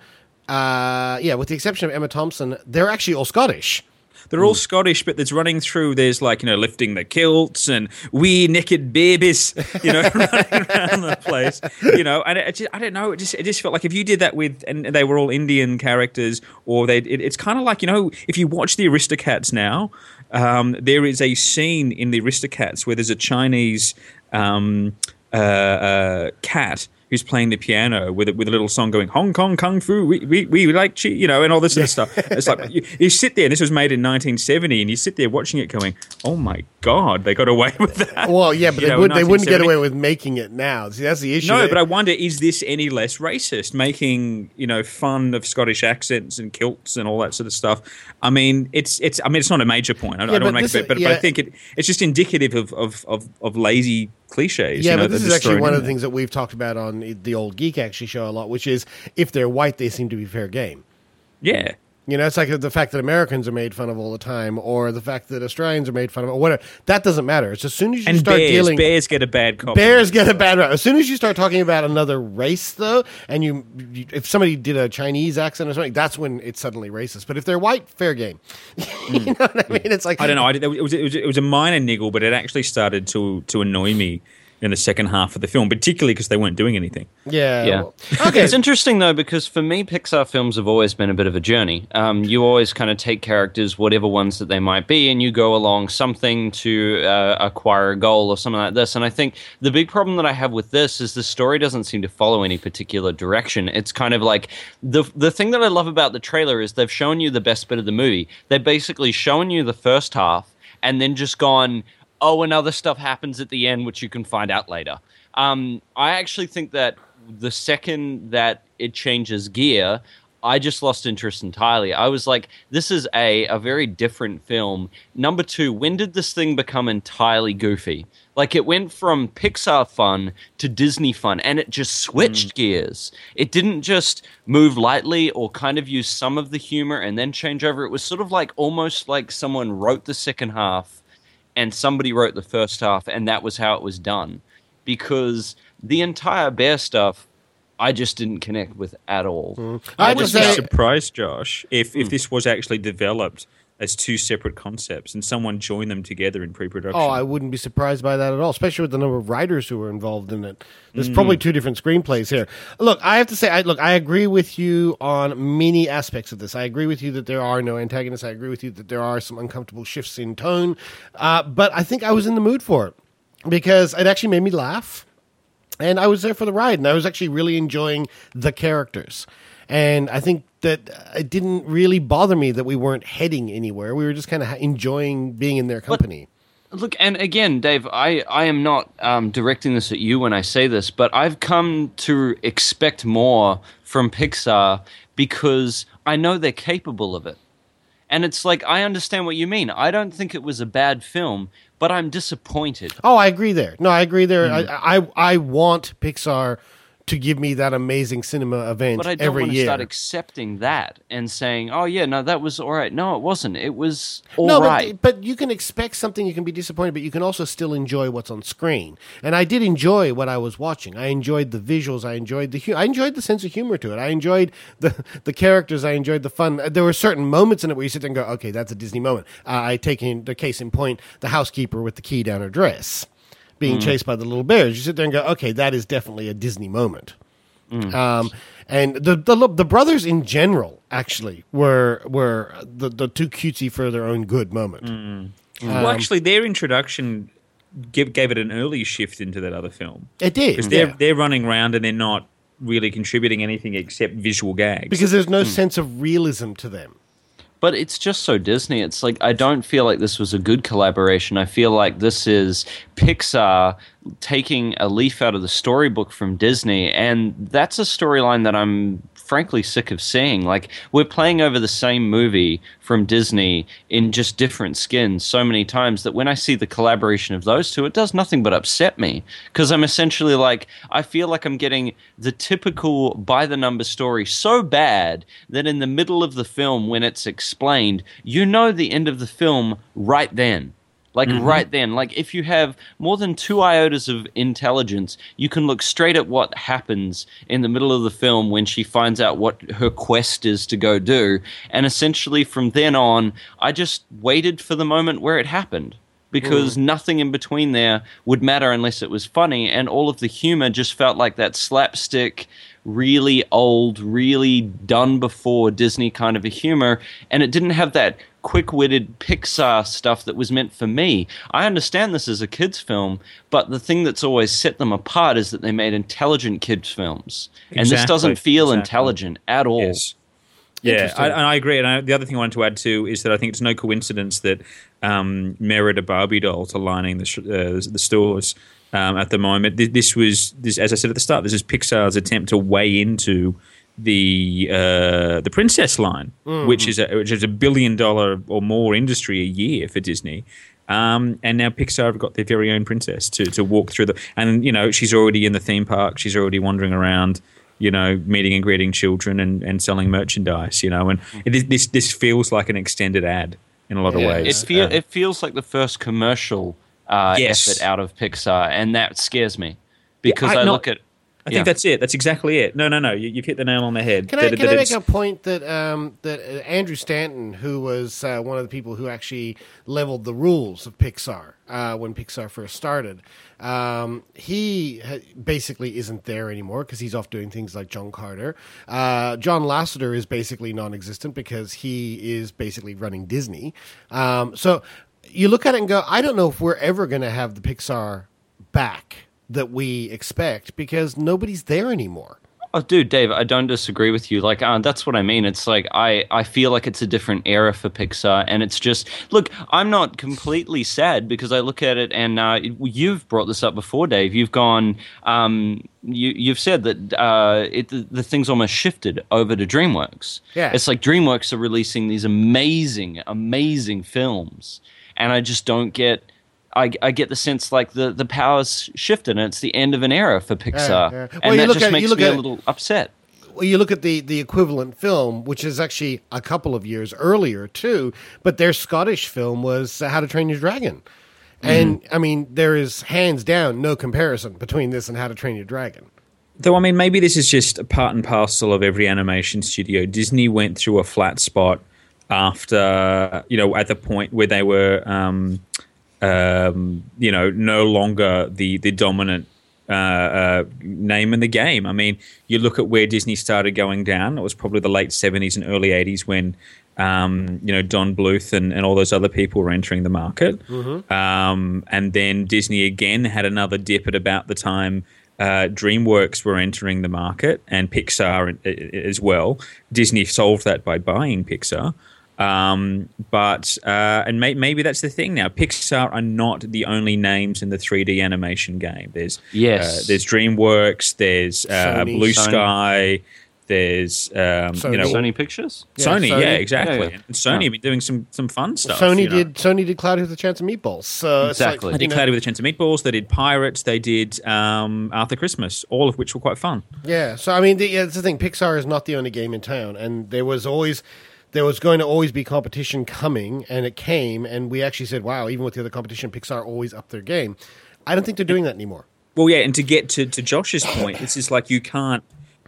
they're actually all Scottish. They're all Scottish, but there's lifting the kilts and wee naked babies, running around the place, and I don't know, it just felt like if you did that and they were all Indian characters, or it's kind of like, if you watch the Aristocats now, there is a scene in the Aristocats where there's a Chinese cat who's playing the piano with a little song going Hong Kong Kung Fu, we like chi, and all this sort of stuff. It's like you sit there, and this was made in 1970, and you sit there watching it going, oh my God, they got away with that. Well, yeah, but they wouldn't get away with making it now. See, that's the issue. No, but I wonder, is this any less racist, making fun of Scottish accents and kilts and all that sort of stuff? I mean, it's not a major point. I don't want to make it, but I think it's just indicative of lazy cliches. Yeah, but this is actually one of the things that we've talked about on the Old Geek Actually show a lot, which is if they're white, they seem to be fair game. Yeah. It's like the fact that Americans are made fun of all the time, or the fact that Australians are made fun of, or whatever. That doesn't matter. It's as soon as you start dealing... Bears get a bad copy. Bears get a bad rap. As soon as you start talking about another race, though, and if somebody did a Chinese accent or something, that's when it's suddenly racist. But if they're white, fair game. You know what I mean? It's like... I don't know. It was a minor niggle, but it actually started to annoy me in the second half of the film, particularly because they weren't doing anything. Yeah. Yeah. Well, okay. It's interesting, though, because for me, Pixar films have always been a bit of a journey. You always kind of take characters, whatever ones that they might be, and you go along something to acquire a goal or something like this. And I think the big problem that I have with this is the story doesn't seem to follow any particular direction. It's kind of like the thing that I love about the trailer is they've shown you the best bit of the movie. They've basically shown you the first half and then just gone, oh, and other stuff happens at the end, which you can find out later. I actually think that the second that it changes gear, I just lost interest entirely. I was like, this is a very different film. Number two, when did this thing become entirely goofy? Like, it went from Pixar fun to Disney fun, and it just switched gears. It didn't just move lightly or kind of use some of the humor and then change over. It was sort of like almost like someone wrote the second half and somebody wrote the first half, and that was how it was done. Because the entire bear stuff, I just didn't connect with at all. I was surprised, Josh, if this was actually developed as two separate concepts and someone joined them together in pre-production. Oh, I wouldn't be surprised by that at all, especially with the number of writers who were involved in it. There's probably two different screenplays here. Look, I have to say, I agree with you on many aspects of this. I agree with you that there are no antagonists. I agree with you that there are some uncomfortable shifts in tone. But I think I was in the mood for it because it actually made me laugh. And I was there for the ride, and I was actually really enjoying the characters. And I think that it didn't really bother me that we weren't heading anywhere. We were just kind of enjoying being in their company. But, look, and again, Dave, I am not directing this at you when I say this, but I've come to expect more from Pixar because I know they're capable of it. And it's like, I understand what you mean. I don't think it was a bad film, but I'm disappointed. Oh, I agree there. No, I agree there. I want Pixar to give me that amazing cinema event but I don't every want to year. start accepting that and saying, oh, yeah, no, that was all right. No, it wasn't. It was all no, right. But you can expect something, you can be disappointed, but you can also still enjoy what's on screen. And I did enjoy what I was watching. I enjoyed the visuals. I enjoyed the sense of humor to it. I enjoyed the characters. I enjoyed the fun. There were certain moments in it where you sit there and go, okay, that's a Disney moment. I take in the case in point, the housekeeper with the key down her dress being chased by the little bears. You sit there and go, okay, that is definitely a Disney moment. And the brothers in general actually were the too cutesy for their own good moment. Well, actually, their introduction gave it an early shift into that other film. It did, because they're running around and they're not really contributing anything except visual gags. Because there's no sense of realism to them. But it's just so Disney. It's like, I don't feel like this was a good collaboration. I feel like this is Pixar taking a leaf out of the storybook from Disney, and that's a storyline that I'm frankly sick of seeing. Like, we're playing over the same movie from Disney in just different skins so many times that when I see the collaboration of those two, it does nothing but upset me. Because I'm essentially like, I feel like I'm getting the typical by-the-number story so bad that in the middle of the film, when it's explained, you know the end of the film right then. Like, right then. Like, if you have more than 2 iotas of intelligence, you can look straight at what happens in the middle of the film when she finds out what her quest is to go do. And essentially, from then on, I just waited for the moment where it happened. Because nothing in between there would matter unless it was funny. And all of the humor just felt like that slapstick, really old, really done before Disney kind of a humor. And it didn't have that quick-witted Pixar stuff that was meant for me. I understand this is a kids' film, but the thing that's always set them apart is that they made intelligent kids' films. And this doesn't feel intelligent at all. Yes. Yeah, I agree. And the other thing I wanted to add too is that I think it's no coincidence that Merida Barbie dolls are lining the stores at the moment. This, as I said at the start, this is Pixar's attempt to weigh into the princess line, which is a $1 billion or more industry a year for Disney. And now Pixar have got their very own princess to walk through and you know, she's already in the theme park. She's already wandering around, you know, meeting and greeting children and selling merchandise, you know, and this feels like an extended ad in a lot of ways. It feels like the first commercial effort out of Pixar, and that scares me because I look at I think that's it. That's exactly it. No. You've hit the nail on the head. Can I make a point that Andrew Stanton, who was one of the people who actually leveled the rules of Pixar when Pixar first started, he basically isn't there anymore because he's off doing things like John Carter. John Lasseter is basically non-existent because he is basically running Disney. So you look at it and go, I don't know if we're ever going to have the Pixar back that we expect because nobody's there anymore. Oh, dude, Dave, I don't disagree with you. Like, that's what I mean. It's like I feel like it's a different era for Pixar, and it's just look. I'm not completely sad because I look at it, and you've brought this up before, Dave. You've gone. You've said that the thing's almost shifted over to DreamWorks. Yeah, it's like DreamWorks are releasing these amazing films, and I just don't get. I get the sense like the power's shifted and it's the end of an era for Pixar. Well, and that just makes me a little upset. Well, you look at the equivalent film, which is actually a couple of years earlier too, but their Scottish film was How to Train Your Dragon. And, I mean, there is hands down no comparison between this and How to Train Your Dragon. Though, I mean, maybe this is just a part and parcel of every animation studio. Disney went through a flat spot after, at the point where they were... no longer the dominant name in the game. I mean, you look at where Disney started going down. It was probably the late 70s and early 80s when, Don Bluth and all those other people were entering the market. And then Disney again had another dip at about the time DreamWorks were entering the market and Pixar as well. Disney solved that by buying Pixar. Maybe that's the thing now. Pixar are not the only names in the 3D animation game. There's DreamWorks, there's Blue Sky, there's Sony Pictures. Sony, exactly. Yeah. And Sony have been doing some fun stuff. Sony did Cloudy with a Chance of Meatballs. So exactly, they did Cloudy with a Chance of Meatballs. They did Pirates. They did Arthur Christmas. All of which were quite fun. Yeah. So I mean, that's the thing. Pixar is not the only game in town, and there was going to always be competition coming, and it came, and we actually said, wow, even with the other competition, Pixar always upped their game. I don't think they're doing that anymore. Well, yeah, and to get to Josh's point, this is like you can't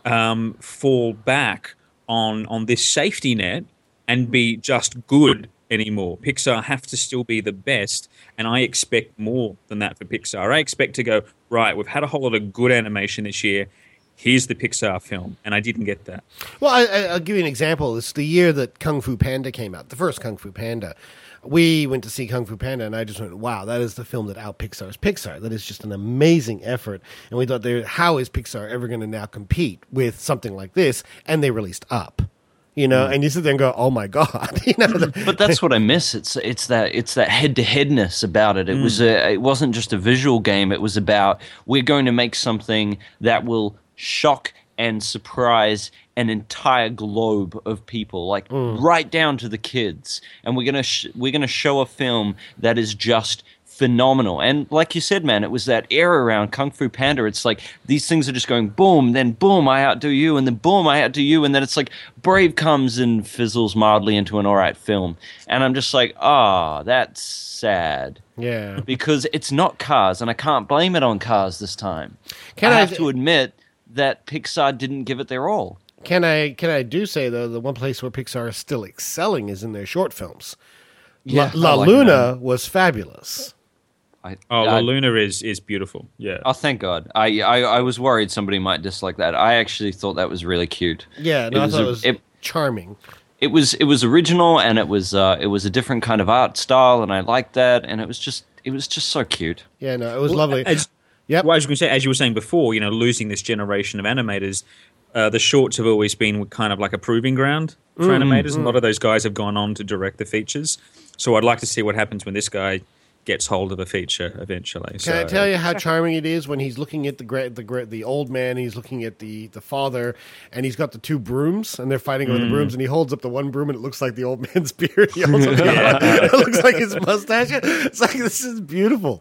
fall back on this safety net and be just good anymore. Pixar have to still be the best, and I expect more than that for Pixar. I expect to go, right, we've had a whole lot of good animation this year. Here's the Pixar film, and I didn't get that. Well, I'll give you an example. It's the year that Kung Fu Panda came out, the first Kung Fu Panda. We went to see Kung Fu Panda, and I just went, wow, that is the film that out-Pixars Pixar. That is just an amazing effort. And we thought, how is Pixar ever going to now compete with something like this? And they released Up. And you sit there and go, "Oh my god!" But that's what I miss. It's that head-to-headness about it. It wasn't just a visual game. It was about we're going to make something that will shock and surprise an entire globe of people, like right down to the kids. And we're gonna show a film that is just phenomenal. And like you said, man, it was that era around Kung Fu Panda. It's like these things are just going boom, then boom, I outdo you, and then boom, I outdo you, and then it's like Brave comes and fizzles mildly into an all right film. And I'm just like, that's sad. Yeah. Because it's not Cars, and I can't blame it on Cars this time. I have to admit that Pixar didn't give it their all. Can I do say, though, the one place where Pixar is still excelling is in their short films. Yeah, La Luna was fabulous. La Luna is beautiful. Yeah. Oh, thank God. I was worried somebody might dislike that. I actually thought that was really cute. Yeah, I thought it was charming. It was original, and it was a different kind of art style, and I liked that, and it was just so cute. Yeah, no, it was lovely. Well, I was going to say, as you were saying before, losing this generation of animators, the shorts have always been kind of like a proving ground for animators. A lot of those guys have gone on to direct the features. So I'd like to see what happens when this guy gets hold of a feature eventually. Can I tell you how charming it is when he's looking at the old man, he's looking at the father, and he's got the two brooms, and they're fighting over the brooms, and he holds up the one broom, and it looks like the old man's beard. He holds up the other. It looks like his mustache. It's like, this is beautiful.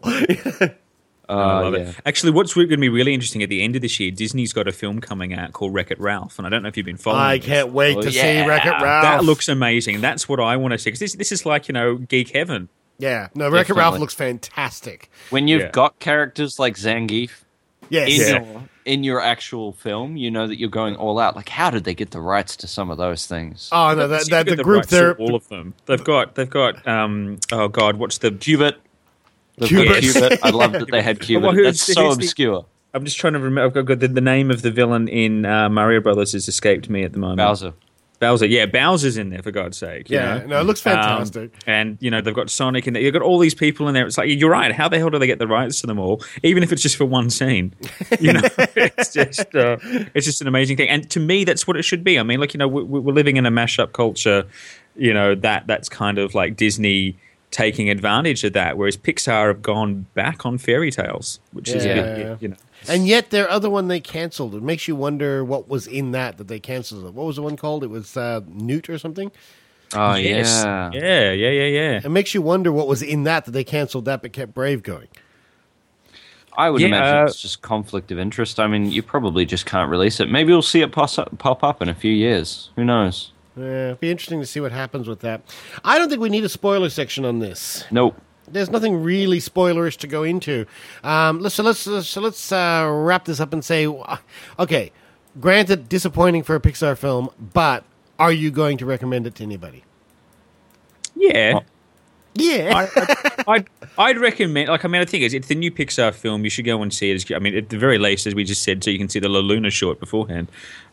I love it. Actually, what's going to be really interesting at the end of this year, Disney's got a film coming out called Wreck-It Ralph, and I don't know if you've been following I can't wait to see Wreck-It Ralph. That looks amazing. That's what I want to see, because this is like, geek heaven. Yeah, no, Wreck-It Ralph looks fantastic. When you've got characters like Zangief in your actual film, you know that you're going all out. Like, how did they get the rights to some of those things? Oh no, that the group rights to there, all of them. They've got. Oh God, what's the Cubit? Cubit. I love that they had Cubit. Well, That's so obscure. I'm just trying to remember. I've got the name of the villain in Mario Brothers has escaped me at the moment. Bowser, yeah, Bowser's in there for God's sake. You know? No, it looks fantastic. And they've got Sonic in there. You've got all these people in there. It's like you're right. How the hell do they get the rights to them all? Even if it's just for one scene, it's just an amazing thing. And to me, that's what it should be. I mean, like we're living in a mashup culture. That's kind of like Disney taking advantage of that, whereas Pixar have gone back on fairy tales, which is a bit. And yet their other one they canceled. It makes you wonder what was in that they canceled it. What was the one called? It was Newt or something? Oh, yes. yeah. Yeah. It makes you wonder what was in that they canceled that but kept Brave going. I would imagine it's just conflict of interest. I mean, you probably just can't release it. Maybe we'll see it pop up in a few years. Who knows? Yeah, it'd be interesting to see what happens with that. I don't think we need a spoiler section on this. Nope. There's nothing really spoilerish to go into. Let's wrap this up and say, okay, granted, disappointing for a Pixar film, but are you going to recommend it to anybody? Yeah. Yeah. I'd recommend, I think it's the new Pixar film. You should go and see it. I mean, at the very least, as we just said, so you can see the La Luna short beforehand.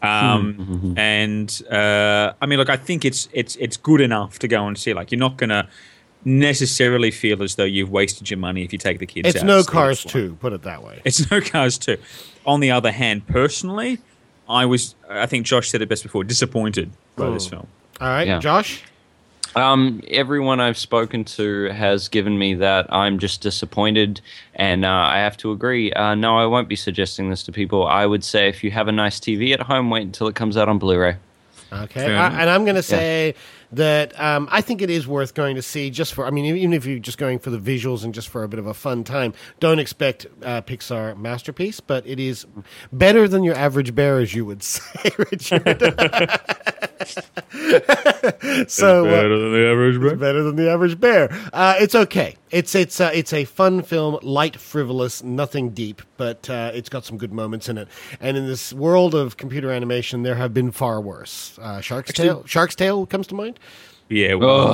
And I mean, I think it's good enough to go and see. Like, you're not going to necessarily feel as though you've wasted your money if you take the kids out. It's no Cars 2, put it that way. It's no Cars 2. On the other hand, personally, I think Josh said it best before, disappointed by this film. All right, Josh? Everyone I've spoken to has given me that I'm just disappointed, and I have to agree. No, I won't be suggesting this to people. I would say if you have a nice TV at home, wait until it comes out on Blu-ray. Okay, and I'm going to say that I think it is worth going to see just for, even if you're just going for the visuals and just for a bit of a fun time, don't expect Pixar masterpiece, but it is better than your average bear, as you would say, Richard. So better than the average bear. It's better than the average bear. It's okay. It's a fun film, light, frivolous, nothing deep, but it's got some good moments in it. And in this world of computer animation, there have been far worse. Shark's Tale comes to mind. Yeah. Well,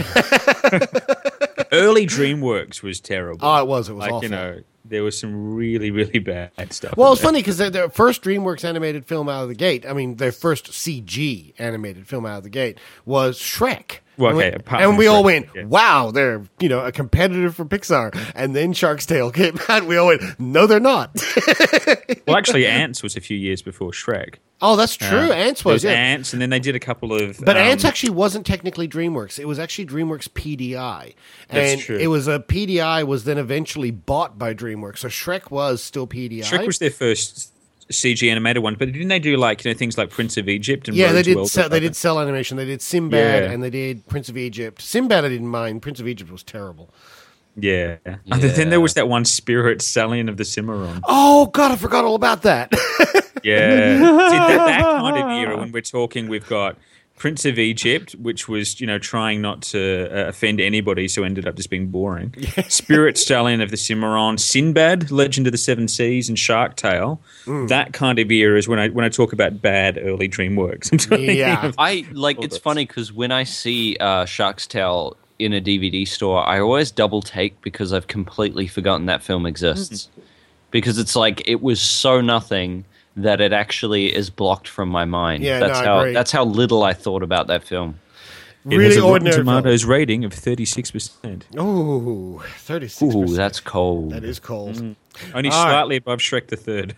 early DreamWorks was terrible. Oh, it was awful. There was some really, really bad stuff. Well, it's funny because their first DreamWorks animated film out of the gate, their first CG animated film out of the gate was Shrek. Well, and we all went, wow, they're a competitor for Pixar. And then Shark's Tale came out. We all went, no, they're not. Well, actually, Ants was a few years before Shrek. Oh, that's true. Ants was. Ants, and then they did a couple of. But Ants actually wasn't technically DreamWorks. It was actually DreamWorks PDI. That's true. It was PDI was then eventually bought by DreamWorks. So Shrek was still PDI. Shrek was their first CG animated one, but didn't they do things like Prince of Egypt and they did. They did cell animation. They did Sinbad and they did Prince of Egypt. Sinbad I didn't mind. Prince of Egypt was terrible. Yeah. And then there was that one Spirit Stallion of the Cimarron. Oh God, I forgot all about that. Yeah. See, that kind of era when we're talking, we've got Prince of Egypt, which was, trying not to offend anybody, so ended up just being boring. Spirit Stallion of the Cimarron, Sinbad, Legend of the Seven Seas, and Shark Tale. That kind of era is when I talk about bad early DreamWorks. It's funny because when I see Shark's Tale in a DVD store, I always double take because I've completely forgotten that film exists. Because it's it was so nothing that it actually is blocked from my mind. Yeah, that's how little I thought about that film. Really it has a ordinary Rotten Tomatoes rating of 36%. Oh, 36%. Ooh, that's cold. That is cold. Only slightly above Shrek the Third.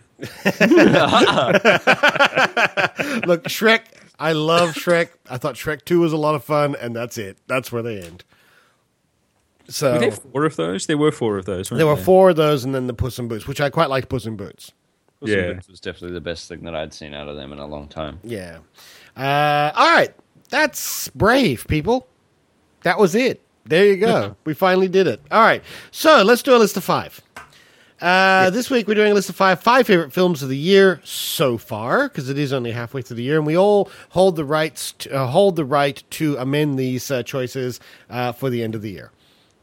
Look, Shrek, I love Shrek. I thought Shrek 2 was a lot of fun, and that's it. That's where they end. So Were there 4 of those? There were 4 of those, weren't there were 4 of those, and then the Puss in Boots, which I quite liked Puss in Boots. Puss in Boots was definitely the best thing that I'd seen out of them in a long time. Yeah. All right. That's Brave, people. That was it. There you go. We finally did it. All right. So let's do a list of 5. This week we're doing a list of 5 favorite films of the year so far, because it is only halfway through the year, and we all hold the right to amend these choices for the end of the year.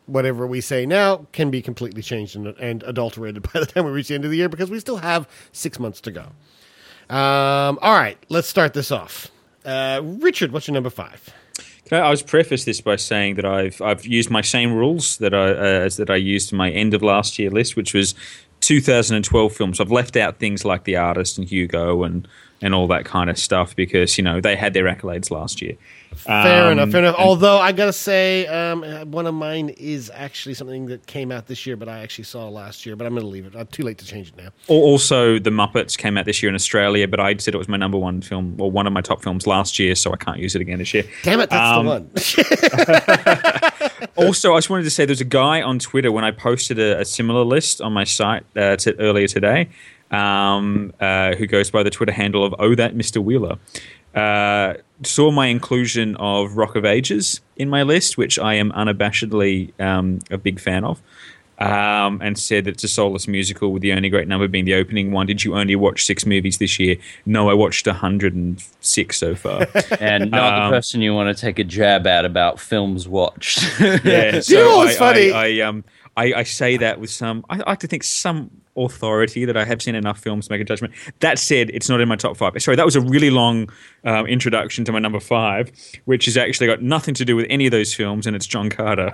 whatever we say now can be completely changed and adulterated by the time we reach the end of the year because we still have 6 months to go. All right, let's start this off. Richard, what's your number 5? Okay, I was preface this by saying that I've used my same rules that I used in my end of last year list, which was 2012 films. I've left out things like The Artist and Hugo and all that kind of stuff because, they had their accolades last year. Fair enough. Although I got to say, one of mine is actually something that came out this year, but I actually saw last year, but I'm going to leave it. Too late to change it now. Also, The Muppets came out this year in Australia, but I said it was my number one film, or one of my top films last year, so I can't use it again this year. Damn it, that's the one. Also, I just wanted to say there's a guy on Twitter when I posted a similar list on my site earlier today, who goes by the Twitter handle of Oh That Mr. Wheeler, saw my inclusion of Rock of Ages in my list, which I am unabashedly a big fan of, and said that it's a soulless musical with the only great number being the opening one. Did you only watch 6 movies this year? No, I watched 106 so far. And not the person you want to take a jab at about films watched. Yeah, so you know what's funny? I say that with I like to think some authority that I have seen enough films to make a judgment. That said, it's not in my top 5. Sorry, that was a really long introduction to my number 5, which has actually got nothing to do with any of those films, and it's John Carter.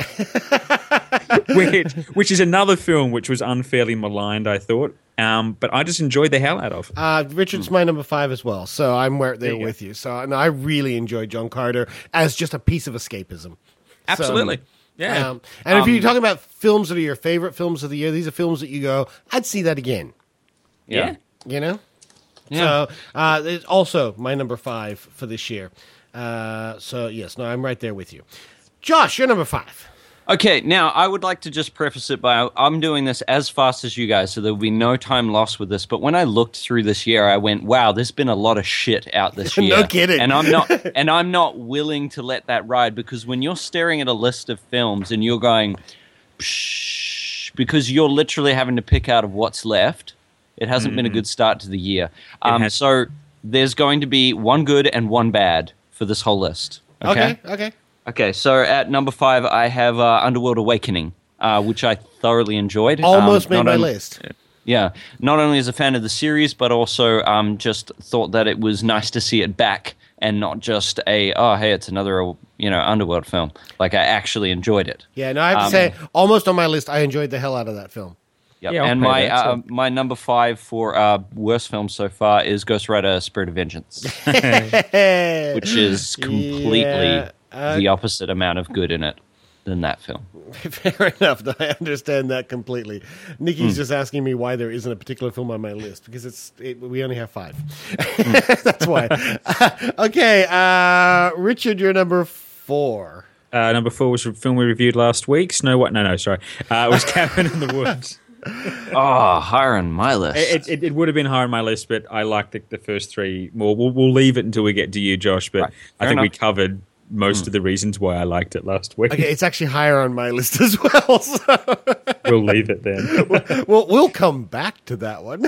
which is another film which was unfairly maligned, I thought. But I just enjoyed the hell out of. Richard's my number 5 as well, so I'm right there with you. So I really enjoyed John Carter as just a piece of escapism. Absolutely. So, yeah. And if you're talking about films that are your favorite films of the year, these are films that you go, I'd see that again. Yeah. Yeah. Yeah. So it's also my number 5 for this year. So yes, no, I'm right there with you. Josh, you're number 5. Okay, now I would like to just preface it by I'm doing this as fast as you guys, so there will be no time lost with this. But when I looked through this year, I went, "Wow, there's been a lot of shit out this year." No kidding. And I'm not willing to let that ride because when you're staring at a list of films and you're going, psh, because you're literally having to pick out of what's left, it hasn't been a good start to the year. So there's going to be one good and one bad for this whole list. Okay, so at number 5, I have Underworld Awakening, which I thoroughly enjoyed. Almost made my list. Yeah, not only as a fan of the series, but also just thought that it was nice to see it back and not just hey, it's another Underworld film. Like, I actually enjoyed it. Yeah, no, I have to say, almost on my list, I enjoyed the hell out of that film. Yep. Yeah, and my number 5 for worst film so far is Ghost Rider: Spirit of Vengeance, which is completely the opposite amount of good in it than that film. Fair enough. I understand that completely. Nikki's just asking me why there isn't a particular film on my list because we only have 5. That's why. Okay, Richard, you're number 4. Number 4 was a film we reviewed last week. Snow White. No, sorry. It was Cabin in the Woods. Higher on my list. It would have been higher on my list, but I liked the first 3 more. We'll leave it until we get to you, Josh. But I think we covered most of the reasons why I liked it last week. Okay, it's actually higher on my list as well. So. We'll leave it then. We'll come back to that one.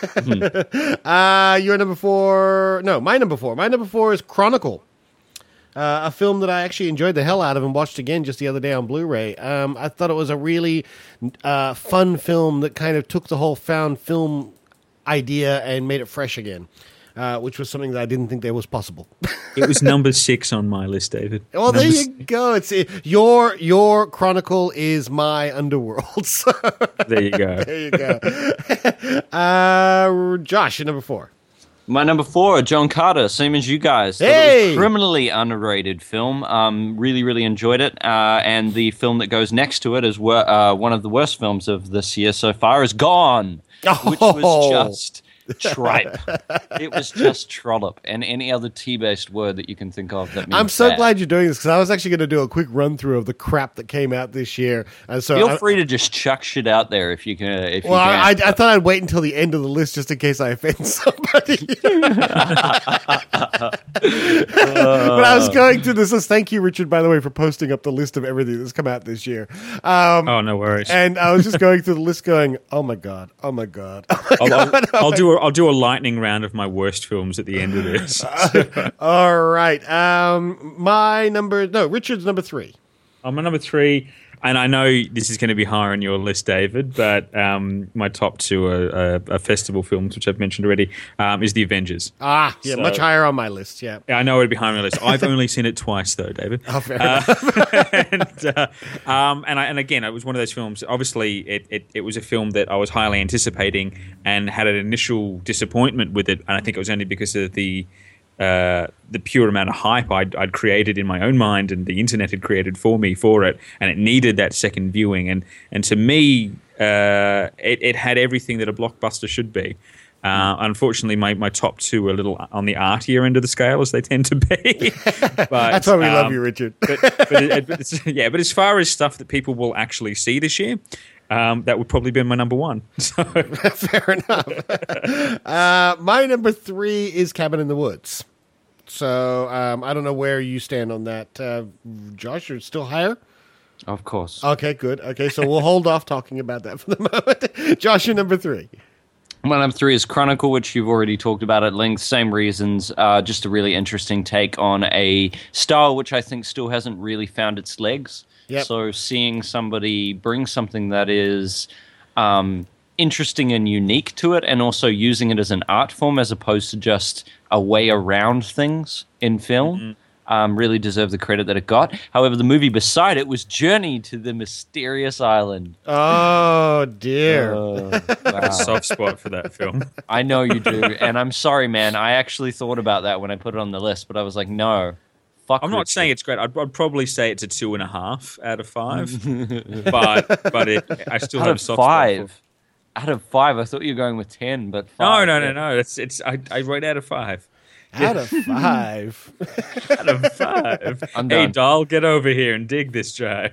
Your number 4. No, my number 4. My number 4 is Chronicle. A film that I actually enjoyed the hell out of and watched again just the other day on Blu-ray. I thought it was a really fun film that kind of took the whole found film idea and made it fresh again, which was something that I didn't think there was possible. It was number 6 on my list, David. Well, there you go. It's your Chronicle is my Underworld. So. There you go. There you go. Josh, your number 4. My number 4, John Carter, same as you guys. Hey! It was a criminally underrated film. Really, really enjoyed it. And the film that goes next to it is one of the worst films of this year so far is Gone, which was just tripe. It was just trollop and any other T-based word that you can think of that means I'm so bad. glad you're doing this because I was actually going to do a quick run through of the crap that came out this year. And so feel free to just chuck shit out there if you can. I thought I'd wait until the end of the list just in case I offend somebody. But I was going through this. Thank you, Richard, by the way, for posting up the list of everything that's come out this year. No worries. And I was just going through the list going, oh my God. I'll do a lightning round of my worst films at the end of this. All right. Richard's number 3. My number 3. And I know this is going to be higher on your list, David, but my top two are festival films, which I've mentioned already, is The Avengers. Much higher on my list, yeah. I know it'd be higher on your list. I've only seen it twice, though, David. Oh, fair enough. And again, it was one of those films. Obviously, it was a film that I was highly anticipating and had an initial disappointment with it. And I think it was only because of the pure amount of hype I'd created in my own mind and the internet had created for me for it, and it needed that second viewing. And to me, it had everything that a blockbuster should be. Unfortunately, my top two are a little on the artier end of the scale, as they tend to be. But, that's why we love you, Richard. but as far as stuff that people will actually see this year, that would probably be my number one. So. Fair enough. My number three is Cabin in the Woods. So I don't know where you stand on that. Josh, you're still higher? Of course. Okay, good. Okay, so we'll hold off talking about that for the moment. Josh, you're number three. My number three is Chronicle, which you've already talked about at length. Same reasons, just a really interesting take on a style which I think still hasn't really found its legs. Yep. So seeing somebody bring something that is interesting and unique to it, and also using it as an art form as opposed to just a way around things in film, really deserved the credit that it got. However, the movie beside it was Journey to the Mysterious Island. Oh, dear. I have a soft spot for that film. I know you do, and I'm sorry, man. I actually thought about that when I put it on the list, but I was like, no. I'm not saying it's great. I'd probably say it's a 2.5 out of 5. but I still have a soft spot. Out of 5, I thought you were going with 10, but 5. No. I wrote out of 5. Out of 5. Out of 5. Hey, doll, get over here and dig this drive.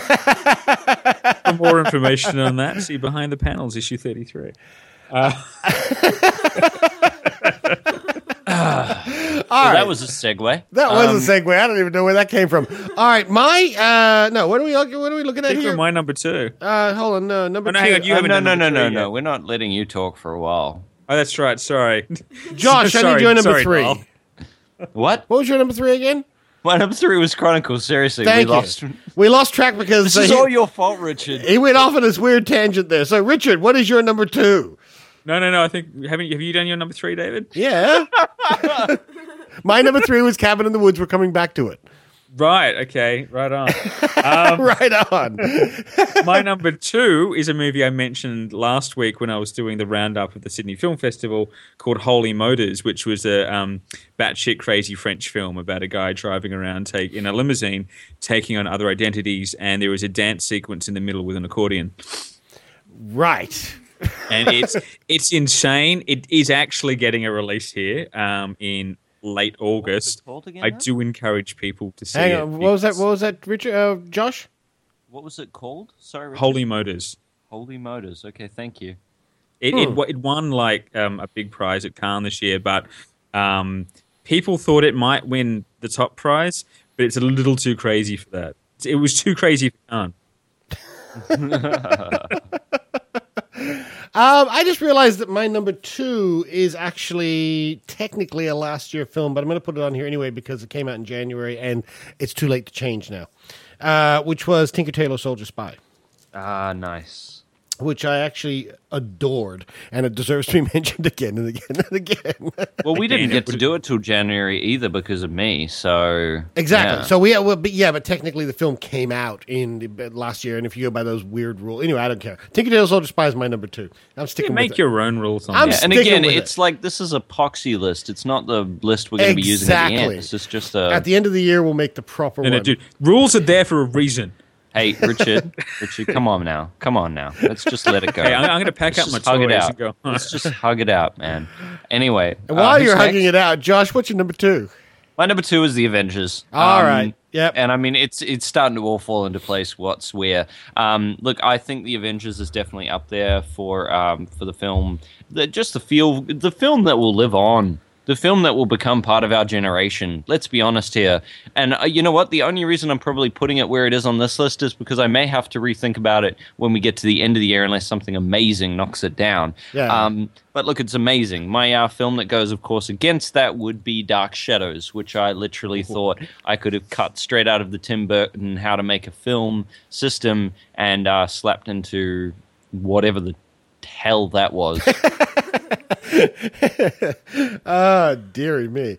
For more information on that, see Behind the Panels, issue 33. That was a segue. That was a segue. I don't even know where that came from. All right, what are we looking at here? My number 2. Hold on, number 2. Hang on, you haven't done number 3 no. We're not letting you talk for a while. Oh, that's right. Sorry, Josh. I need your number 3. Doll. What was your number 3 again? My number 3 was Chronicles. Seriously, we lost track because this is all your fault, Richard. He went off on this weird tangent there. So, Richard, what is your number 2? No. I think have you done your number 3, David? Yeah. My number 3 was Cabin in the Woods. We're coming back to it. Right. Okay. Right on. Right on. My number 2 is a movie I mentioned last week when I was doing the roundup of the Sydney Film Festival, called Holy Motors, which was a batshit crazy French film about a guy driving around in a limousine, taking on other identities, and there was a dance sequence in the middle with an accordion. Right. And it's insane. It is actually getting a release here in late August. I do encourage people to see it. Hang on, what was that, Richard? Josh? What was it called? Sorry, Richard. Holy Motors. Holy Motors. Okay, thank you. It won a big prize at Cannes this year, but people thought it might win the top prize, but it's a little too crazy for that. It was too crazy for Cannes. I just realized that my number 2 is actually technically a last year film, but I'm going to put it on here anyway because it came out in January and it's too late to change now, which was Tinker Tailor Soldier Spy. Nice. Which I actually adored, and it deserves to be mentioned again and again and again. Well, we didn't get to do it till January either because of me, so... Exactly. Yeah. So but technically the film came out in last year, and if you go by those weird rules... Anyway, I don't care. Tinker Tailor Soldier Spy is my number 2. I'm sticking with it. Make your own rules on that. And again, it's like, this is a poxy list. It's not the list we're going to be using at the end. This is just a... At the end of the year, we'll make the proper one. Dude, rules are there for a reason. Hey, Richard, come on now. Let's just let it go. Hey, I'm going to pack up my toys and go. Let's just hug it out, man. Anyway. And while you're hugging it out, Josh, what's your number 2? My number 2 is The Avengers. All right. Yep. And I mean, it's starting to all fall into place what's where. Look, I think The Avengers is definitely up there for the film. The film that will live on. the film that will become part of our generation. Let's be honest here. And you know what? The only reason I'm probably putting it where it is on this list is because I may have to rethink about it when we get to the end of the year unless something amazing knocks it down. Yeah. But look, it's amazing. My film that goes, of course, against that would be Dark Shadows, which I literally thought I could have cut straight out of the Tim Burton How to Make a Film system and slapped into whatever the hell that was. Dearie me.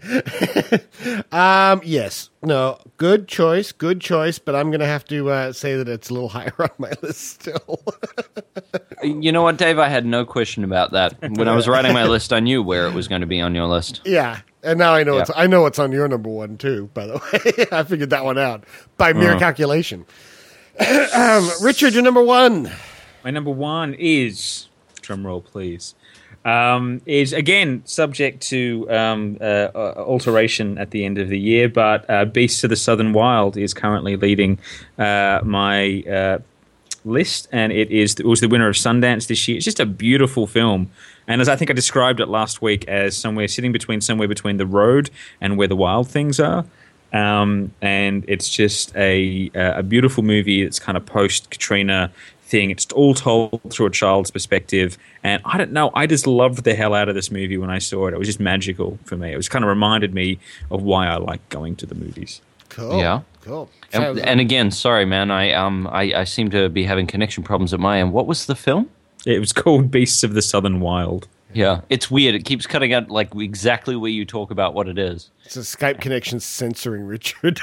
Yes. No, good choice, but I'm going to have to say that it's a little higher on my list still. You know what, Dave? I had no question about that. When I was writing my list, I knew where it was going to be on your list. Yeah. And now I know I know it's on your number one too, by the way. I figured that one out by mere calculation. Richard, your number one. My number one is, drum roll please, is again subject to alteration at the end of the year, but Beasts of the Southern Wild is currently leading my list, and it was the winner of Sundance this year. It's just a beautiful film, and as I think I described it last week, as somewhere between The Road and Where the Wild Things Are. And it's just a beautiful movie. It's kind of post-Katrina thing. It's all told through a child's perspective. And I don't know, I just loved the hell out of this movie when I saw it. It was just magical for me. It was kind of reminded me of why I like going to the movies. Cool. Yeah. Cool. And again, sorry, man, I seem to be having connection problems at my end. What was the film? It was called Beasts of the Southern Wild. Yeah, it's weird. It keeps cutting out like exactly where you talk about what it is. It's a Skype connection censoring Richard.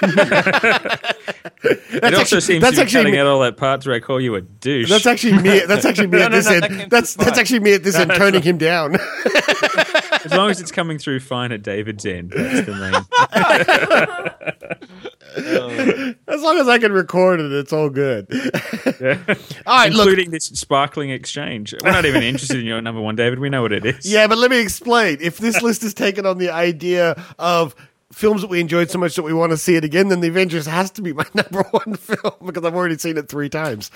It also seems to be cutting out all that parts where I call you a douche. That's actually me. That's actually me at this end. That's actually me at this end turning him down. As long as it's coming through fine at David's end, that's the main. As long as I can record it, it's all good. Yeah. All right, including this sparkling exchange. We're not even interested in your number one, David. We know what it is. Yeah, but let me explain. If this list is taken on the idea of films that we enjoyed so much that we want to see it again, then The Avengers has to be my number one film because I've already seen it 3 times.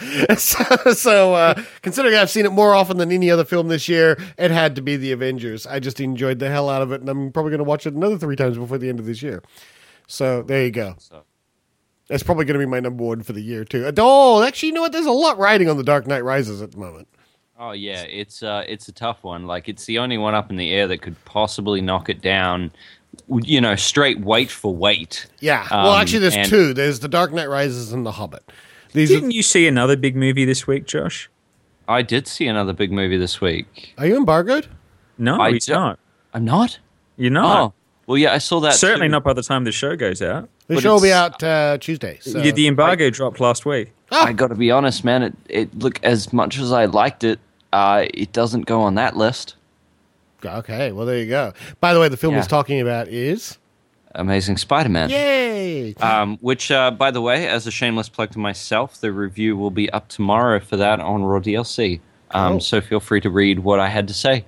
So considering I've seen it more often than any other film this year, it had to be The Avengers. I just enjoyed the hell out of it, and I'm probably going to watch it another 3 times before the end of this year. So there you go. It's probably going to be my number one for the year, too. Oh, actually, you know what? There's a lot riding on The Dark Knight Rises at the moment. Oh, yeah. It's a tough one. Like, it's the only one up in the air that could possibly knock it down, you know, straight weight for weight. Yeah. Well, actually, there's 2. There's The Dark Knight Rises and The Hobbit. Didn't you see another big movie this week, Josh? I did see another big movie this week. Are you embargoed? No, he's not. I'm not? You're not? Oh. Well, yeah, I saw that. Certainly too. not by the time the show goes out. The show will be out Tuesday. So. The embargo dropped last week. Oh. I got to be honest, man. It look, as much as I liked it, it doesn't go on that list. Okay, well, there you go. By the way, the film he's talking about is Amazing Spider-Man. Yay! Which, by the way, as a shameless plug to myself, the review will be up tomorrow for that on Raw DLC. So feel free to read what I had to say.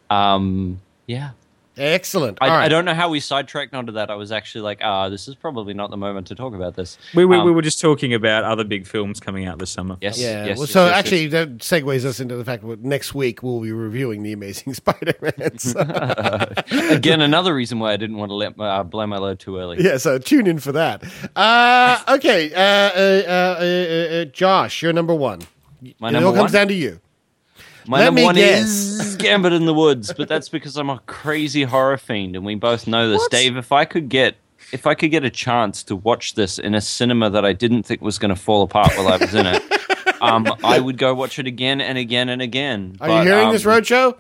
Yeah. Excellent. I don't know how we sidetracked onto that. I was actually like, this is probably not the moment to talk about this. We were just talking about other big films coming out this summer. Yes. Yeah. Yes, well, yes, so yes, actually, yes. that segues us into the fact that next week we'll be reviewing The Amazing Spider-Man. So. Again, another reason why I didn't want to blow my load too early. Yeah, so tune in for that. Okay. Josh, you're number one. My it number all comes one? down to you. My Let number me one guess. is Gambit in the Woods, but that's because I'm a crazy horror fiend, and we both know this. What? Dave, if I could get a chance to watch this in a cinema that I didn't think was going to fall apart while I was in it, I would go watch it again and again and again. Are you hearing this roadshow?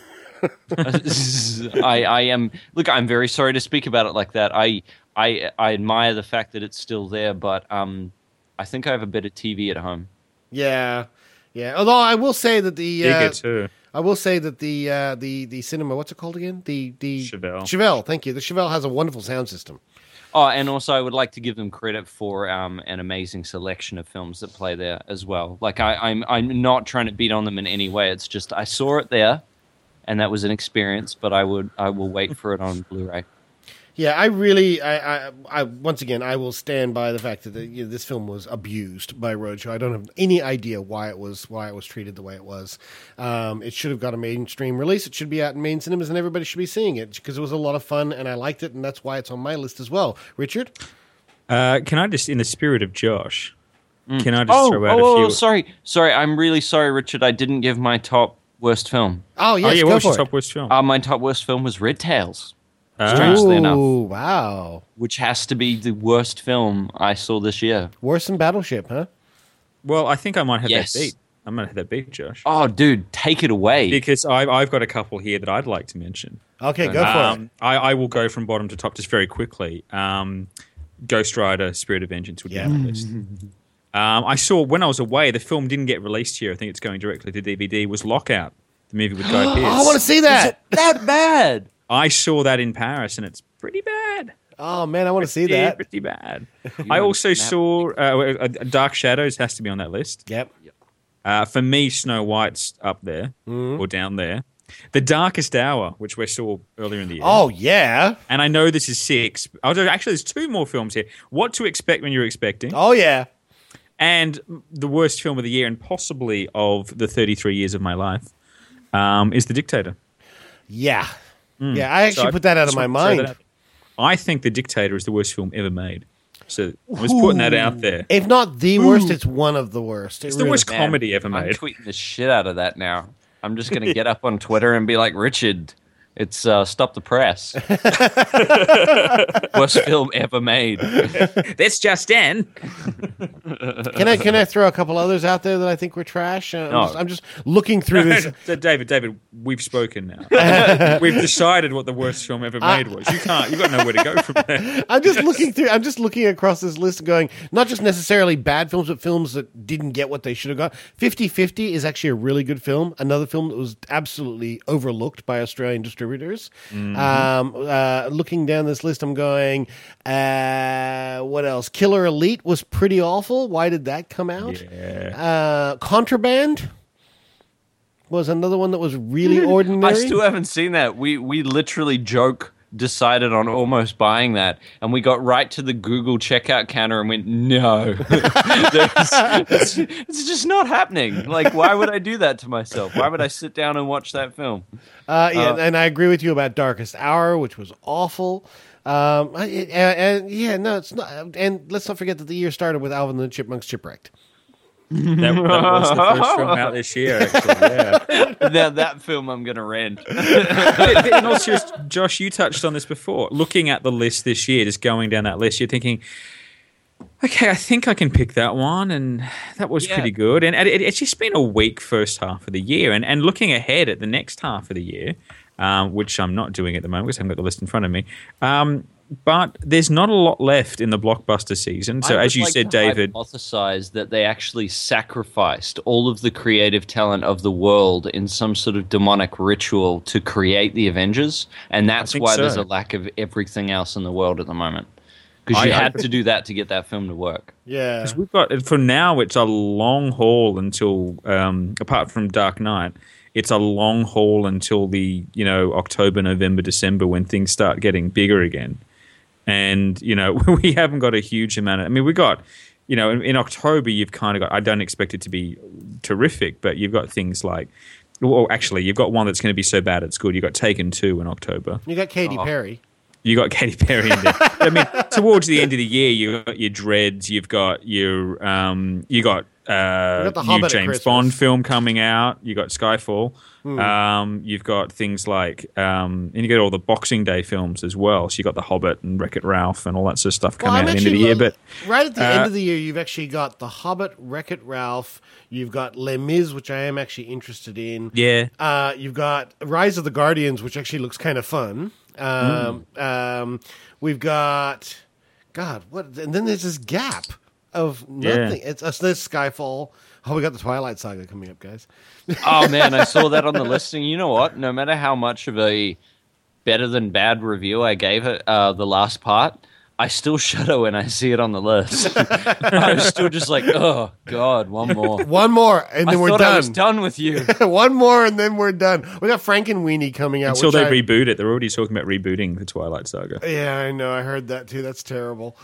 I am. Look, I'm very sorry to speak about it like that. I admire the fact that it's still there, but I think I have a better TV at home. Yeah. Although I will say that Bigger too. I will say that the cinema, what's it called again? The Chevelle. Thank you. The Chevelle has a wonderful sound system. Oh, and also I would like to give them credit for an amazing selection of films that play there as well. Like I'm not trying to beat on them in any way. It's just I saw it there, and that was an experience. But I will wait for it on Blu-ray. Yeah, I really, I once again, I will stand by the fact that this film was abused by Roadshow. I don't have any idea why it was treated the way it was. It should have got a mainstream release. It should be out in main cinemas, and everybody should be seeing it because it was a lot of fun, and I liked it, and that's why it's on my list as well. Richard, can I just, in the spirit of Josh, can I just throw out a few? Sorry, I'm really sorry, Richard. I didn't give my top worst film. Oh yes, what was go your for top worst film? My top worst film was Red Tails. Strangely enough. Wow. Which has to be the worst film I saw this year. Worse than Battleship, huh? Well, I think I might have that beat. I might have that beat, Josh. Oh, dude, take it away. Because I've got a couple here that I'd like to mention. Okay, go for it. I will go from bottom to top just very quickly. Ghost Rider, Spirit of Vengeance would be on the list. I saw, when I was away, the film didn't get released here. I think it's going directly to DVD, was Lockout, the movie with Guy Pearce. I want to see that. Is it that bad? I saw that in Paris, and it's pretty bad. Oh, man, I want to see that. Pretty bad. I also saw Dark Shadows has to be on that list. Yep. For me, Snow White's up there or down there. The Darkest Hour, which we saw earlier in the year. Oh, yeah. And I know this is 6. Actually, there's 2 more films here. What to Expect When You're Expecting. Oh, yeah. And the worst film of the year and possibly of the 33 years of my life is The Dictator. Yeah. Yeah, I actually put that out of my mind. I think The Dictator is the worst film ever made. So I was putting that out there. If not the worst, it's one of the worst. It's the worst comedy ever made. I'm tweeting the shit out of that now. I'm just going to get up on Twitter and be like, Richard, it's Stop the Press. Worst film ever made. That's just in. Can I throw a couple others out there that I think were trash? I'm just looking through this. David, we've spoken now. We've decided what the worst film ever made was. You've got nowhere to go from there. I'm just looking across this list going, not just necessarily bad films, but films that didn't get what they should have got. 50-50 is actually a really good film. Another film that was absolutely overlooked by Australian distributors. Looking down this list, I'm going, what else? Killer Elite was pretty awful. Why did that come out? Yeah. Contraband was another one that was really ordinary. I still haven't seen that. We literally decided on almost buying that, and we got right to the Google checkout counter and went, no. It's just not happening. Like, why would I do that to myself? Why would I sit down and watch that film? And I agree with you about Darkest Hour, which was awful. It's not. And let's not forget that the year started with Alvin and the Chipmunks Shipwrecked. That was the first film out this year, actually, yeah. That film I'm going to rent. But in all seriousness, Josh, you touched on this before. Looking at the list this year, just going down that list, you're thinking, okay, I think I can pick that one, and that was pretty good. And it's just been a weak first half of the year. And looking ahead at the next half of the year, which I'm not doing at the moment because I haven't got the list in front of me, but there's not a lot left in the blockbuster season. So as you said, David, hypothesize that they actually sacrificed all of the creative talent of the world in some sort of demonic ritual to create the Avengers, and that's why there's a lack of everything else in the world at the moment. Because you had to do that to get that film to work. Yeah. Because we've got, for now, it's a long haul until, apart from Dark Knight, it's a long haul until the, October, November, December when things start getting bigger again. And, we haven't got a huge amount of, we got, in October, you've kind of got, I don't expect it to be terrific, but you've got things like, well, actually, you've got one that's going to be so bad it's good. You've got Taken 2 in October. You got Katy Perry. You got Katy Perry in there. Towards the end of the year, you got your Dreads. You've got your new James Bond film coming out. You got Skyfall. You've got things like, and you get all the Boxing Day films as well. So you got The Hobbit and Wreck-It Ralph and all that sort of stuff coming out at the end of the year. But right at the end of the year, you've actually got The Hobbit, Wreck-It Ralph. You've got Les Mis, which I am actually interested in. Yeah. You've got Rise of the Guardians, which actually looks kind of fun. We've got and then there's this gap of nothing. It's there's Skyfall. Oh, we got the Twilight Saga coming up, guys. Oh man, I saw that on the listing. You know what? No matter how much of a better than bad review I gave it, the last part, I still shudder when I see it on the list. I was still just like, oh God, one more. One more, and then we're done. I was done with you. One more, and then we're done. We got Frankenweenie coming out. Until they reboot it. They're already talking about rebooting the Twilight Saga. Yeah, I know. I heard that too. That's terrible.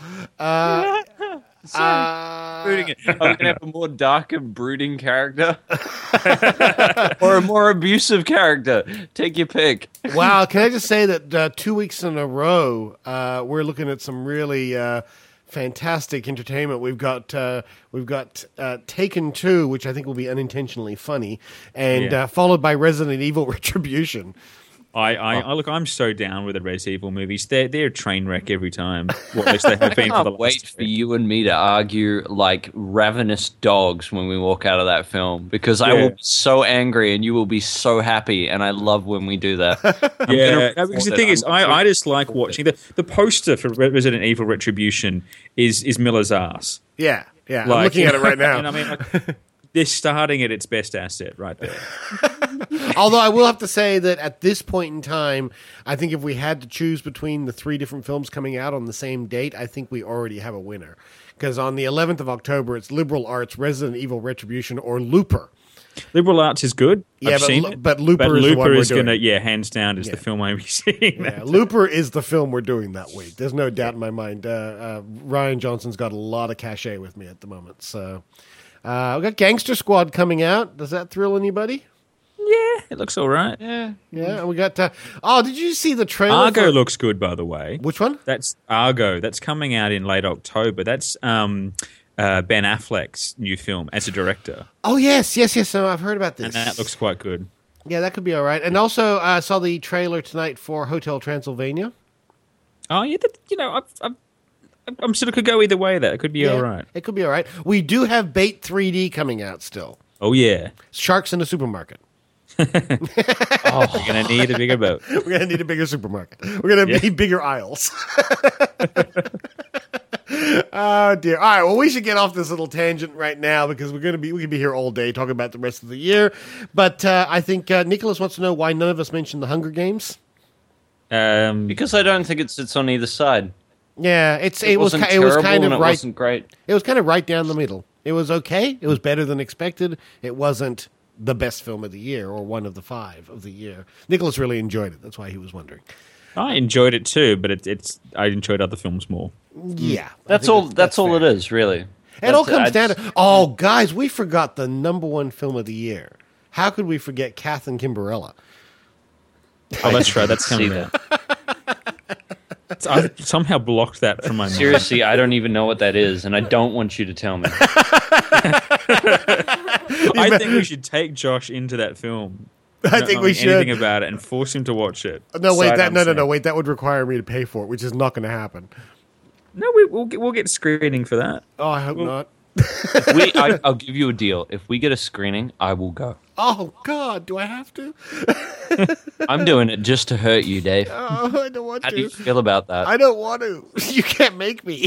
Brooding it. Are we going to have a more dark and brooding character? Or a more abusive character? Take your pick. Wow, can I just say that 2 weeks in a row, we're looking at some really fantastic entertainment. We've got Taken 2, which I think will be unintentionally funny, and followed by Resident Evil Retribution. Look, I'm so down with the Resident Evil movies. They're a train wreck every time. Well, at least they have been for the last. Wait for you and me to argue like ravenous dogs when we walk out of that film, because I will be so angry and you will be so happy, and I love when we do that. Because the thing is, I just like watching the poster for Resident Evil Retribution is Miller's ass. Yeah, I'm looking at it right now. And I mean, they're starting at its best asset right there. Although I will have to say that at this point in time, I think if we had to choose between the 3 different films coming out on the same date, I think we already have a winner. Because on the 11th of October, it's Liberal Arts, Resident Evil Retribution, or Looper. Liberal Arts is good. Yeah, I've seen it. But Looper is the one we're doing. Hands down, is the film I'm seeing. Yeah, Looper is the film we're doing that week. There's no doubt in my mind. Ryan Johnson's got a lot of cachet with me at the moment. So we've got Gangster Squad coming out. Does that thrill anybody? Yeah, it looks all right. Yeah. And we got... did you see the trailer? Argo looks good, by the way. Which one? That's Argo. That's coming out in late October. That's Ben Affleck's new film as a director. Oh, yes. So I've heard about this. And that looks quite good. Yeah, that could be all right. And also, I saw the trailer tonight for Hotel Transylvania. Oh, yeah. I'm sort of could go either way there. It could be all right. It could be all right. We do have Bait 3D coming out still. Oh, yeah. Sharks in a supermarket. We're going to need a bigger boat. We're going to need a bigger supermarket. We're going to need bigger aisles. Oh, dear. All right, well, we should get off this little tangent right now because we could be here all day talking about the rest of the year. But I think Nicholas wants to know why none of us mentioned the Hunger Games. Because I don't think it sits on either side. Yeah, it was kind of right. It wasn't great. It was kind of right down the middle. It was okay. It was better than expected. It wasn't the best film of the year or one of the 5 of the year. Nicholas really enjoyed it. That's why he was wondering. I enjoyed it too, but I enjoyed other films more. Yeah, that's all it is, really. It all comes down to guys, we forgot the number 1 film of the year. How could we forget Kath and Kimberella? Oh, that's right. That's coming out. I somehow blocked that from my mind. Seriously, I don't even know what that is, and I don't want you to tell me. I think we should take Josh into that film. I think we should. Anything about it and force him to watch it. No, wait, wait. That would require me to pay for it, which is not going to happen. No, we'll get screening for that. Oh, I hope not. I'll give you a deal. If we get a screening, I will go. Oh, God, do I have to? I'm doing it just to hurt you, Dave. Oh, I don't want to. How do you feel about that? I don't want to. You can't make me.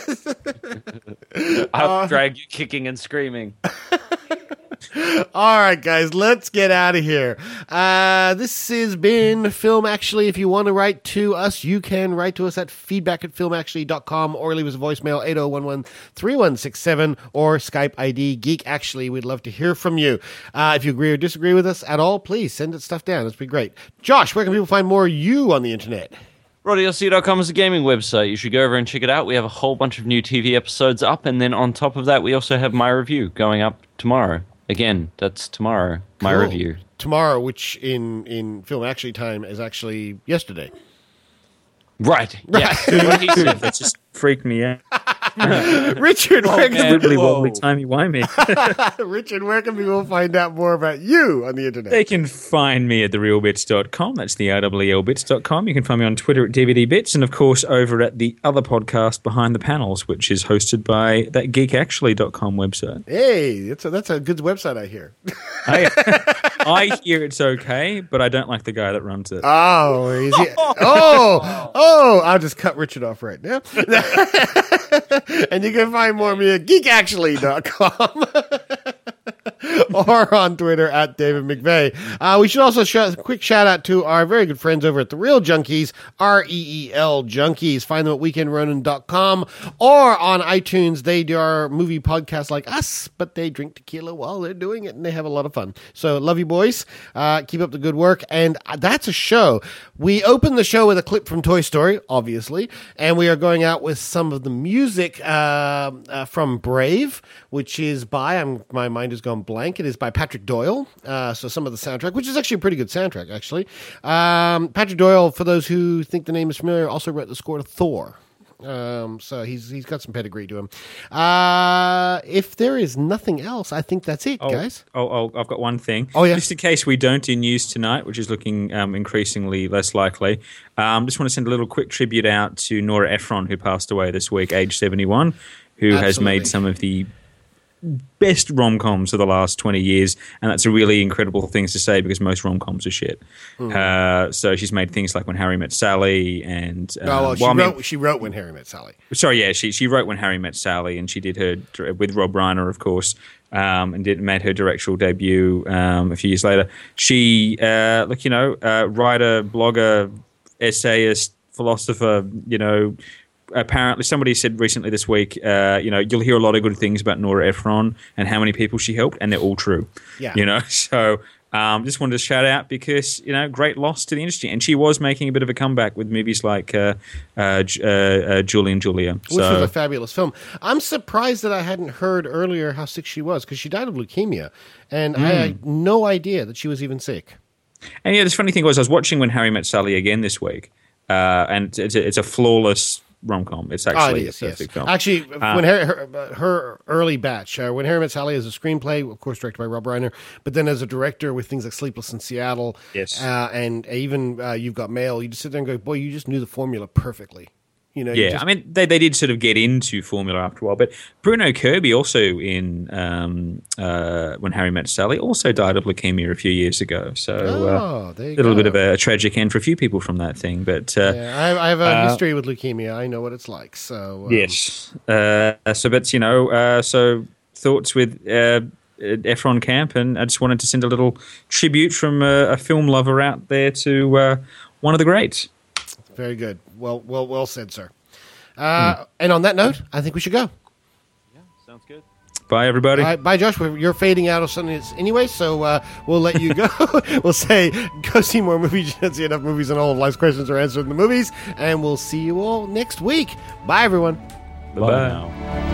I'll drag you kicking and screaming. All right, guys, let's get out of here. This has been Film Actually. If you want to write to us, you can write to us at feedback@filmactually.com or leave us a voicemail 8011-3167 or Skype ID Geek Actually. We'd love to hear from you. If you agree or disagree with us at all, please send us stuff down. It'd be great. Josh, where can people find more of you on the internet? RodeoC.com is a gaming website. You should go over and check it out. We have a whole bunch of new TV episodes up, and then on top of that, we also have my review going up tomorrow. Again, that's tomorrow, my review. Tomorrow, which in Film Actually time is actually yesterday. Right. Yeah. That just freaked me out. Richard, where can Richard, where can people find out more about you on the internet? They can find me at therealbits.com. That's the REELbits.com. You can find me on Twitter at DVDBits, and of course over at the other podcast Behind the Panels, which is hosted by that geekactually.com website. Hey, that's a good website, I hear. I hear it's okay, but I don't like the guy that runs it. Oh, is he? Oh, I'll just cut Richard off right now. And you can find more of me at geekactually.com. or on Twitter at David McVeigh. We should also a quick shout out to our very good friends over at The Real Junkies, REEL Junkies. Find them at weekendronin.com or on iTunes. They do our movie podcast like us, but they drink tequila while they're doing it, and they have a lot of fun. So love you boys. Keep up the good work. And that's a show. We opened the show with a clip from Toy Story, obviously, and we are going out with some of the music from Brave, which is by, my mind has gone blank, it is by Patrick Doyle. So some of the soundtrack, which is actually a pretty good soundtrack, actually. Patrick Doyle, for those who think the name is familiar, also wrote the score to Thor. So he's got some pedigree to him. If there is nothing else, I think that's it, guys. I've got one thing. Oh, yeah. Just in case we don't do news tonight, which is looking increasingly less likely, just want to send a little quick tribute out to Nora Ephron, who passed away this week, age 71, who has made some of the best rom-coms of the last 20 years, and that's a really incredible thing to say because most rom-coms are shit. So she's made things like When Harry Met Sally and... she wrote When Harry Met Sally. Sorry, yeah, she wrote When Harry Met Sally, and she did her with Rob Reiner, of course, and made her directorial debut a few years later. She, writer, blogger, essayist, philosopher, apparently somebody said recently this week, you'll hear a lot of good things about Nora Ephron and how many people she helped, and they're all true. Yeah. So just wanted to shout out because, great loss to the industry. And she was making a bit of a comeback with movies like Julie and Julia. Which was a fabulous film. I'm surprised that I hadn't heard earlier how sick she was because she died of leukemia. And I had no idea that she was even sick. And this funny thing was I was watching When Harry Met Sally again this week. And it's a flawless rom-com. It's actually a perfect film. Actually, when her early batch, When Harry Met Sally is a screenplay, of course, directed by Rob Reiner, but then as a director with things like Sleepless in Seattle, and even You've Got Mail, you just sit there and go, boy, you just knew the formula perfectly. They did sort of get into formula after a while, but Bruno Kirby also in When Harry Met Sally also died of leukemia a few years ago. So a little bit of a tragic end for a few people from that thing. But I have a history with leukemia. I know what it's like. So yes. So thoughts with Ephron Camp, and I just wanted to send a little tribute from a film lover out there to one of the greats. Very good. Well said, sir. And on that note, I think we should go. Yeah, sounds good. Bye, everybody. All right, bye, Josh. You're fading out of something anyway, so we'll let you go. We'll say, go see more movies. You don't see enough movies, and all of life's questions are answered in the movies. And we'll see you all next week. Bye, everyone. Bye now.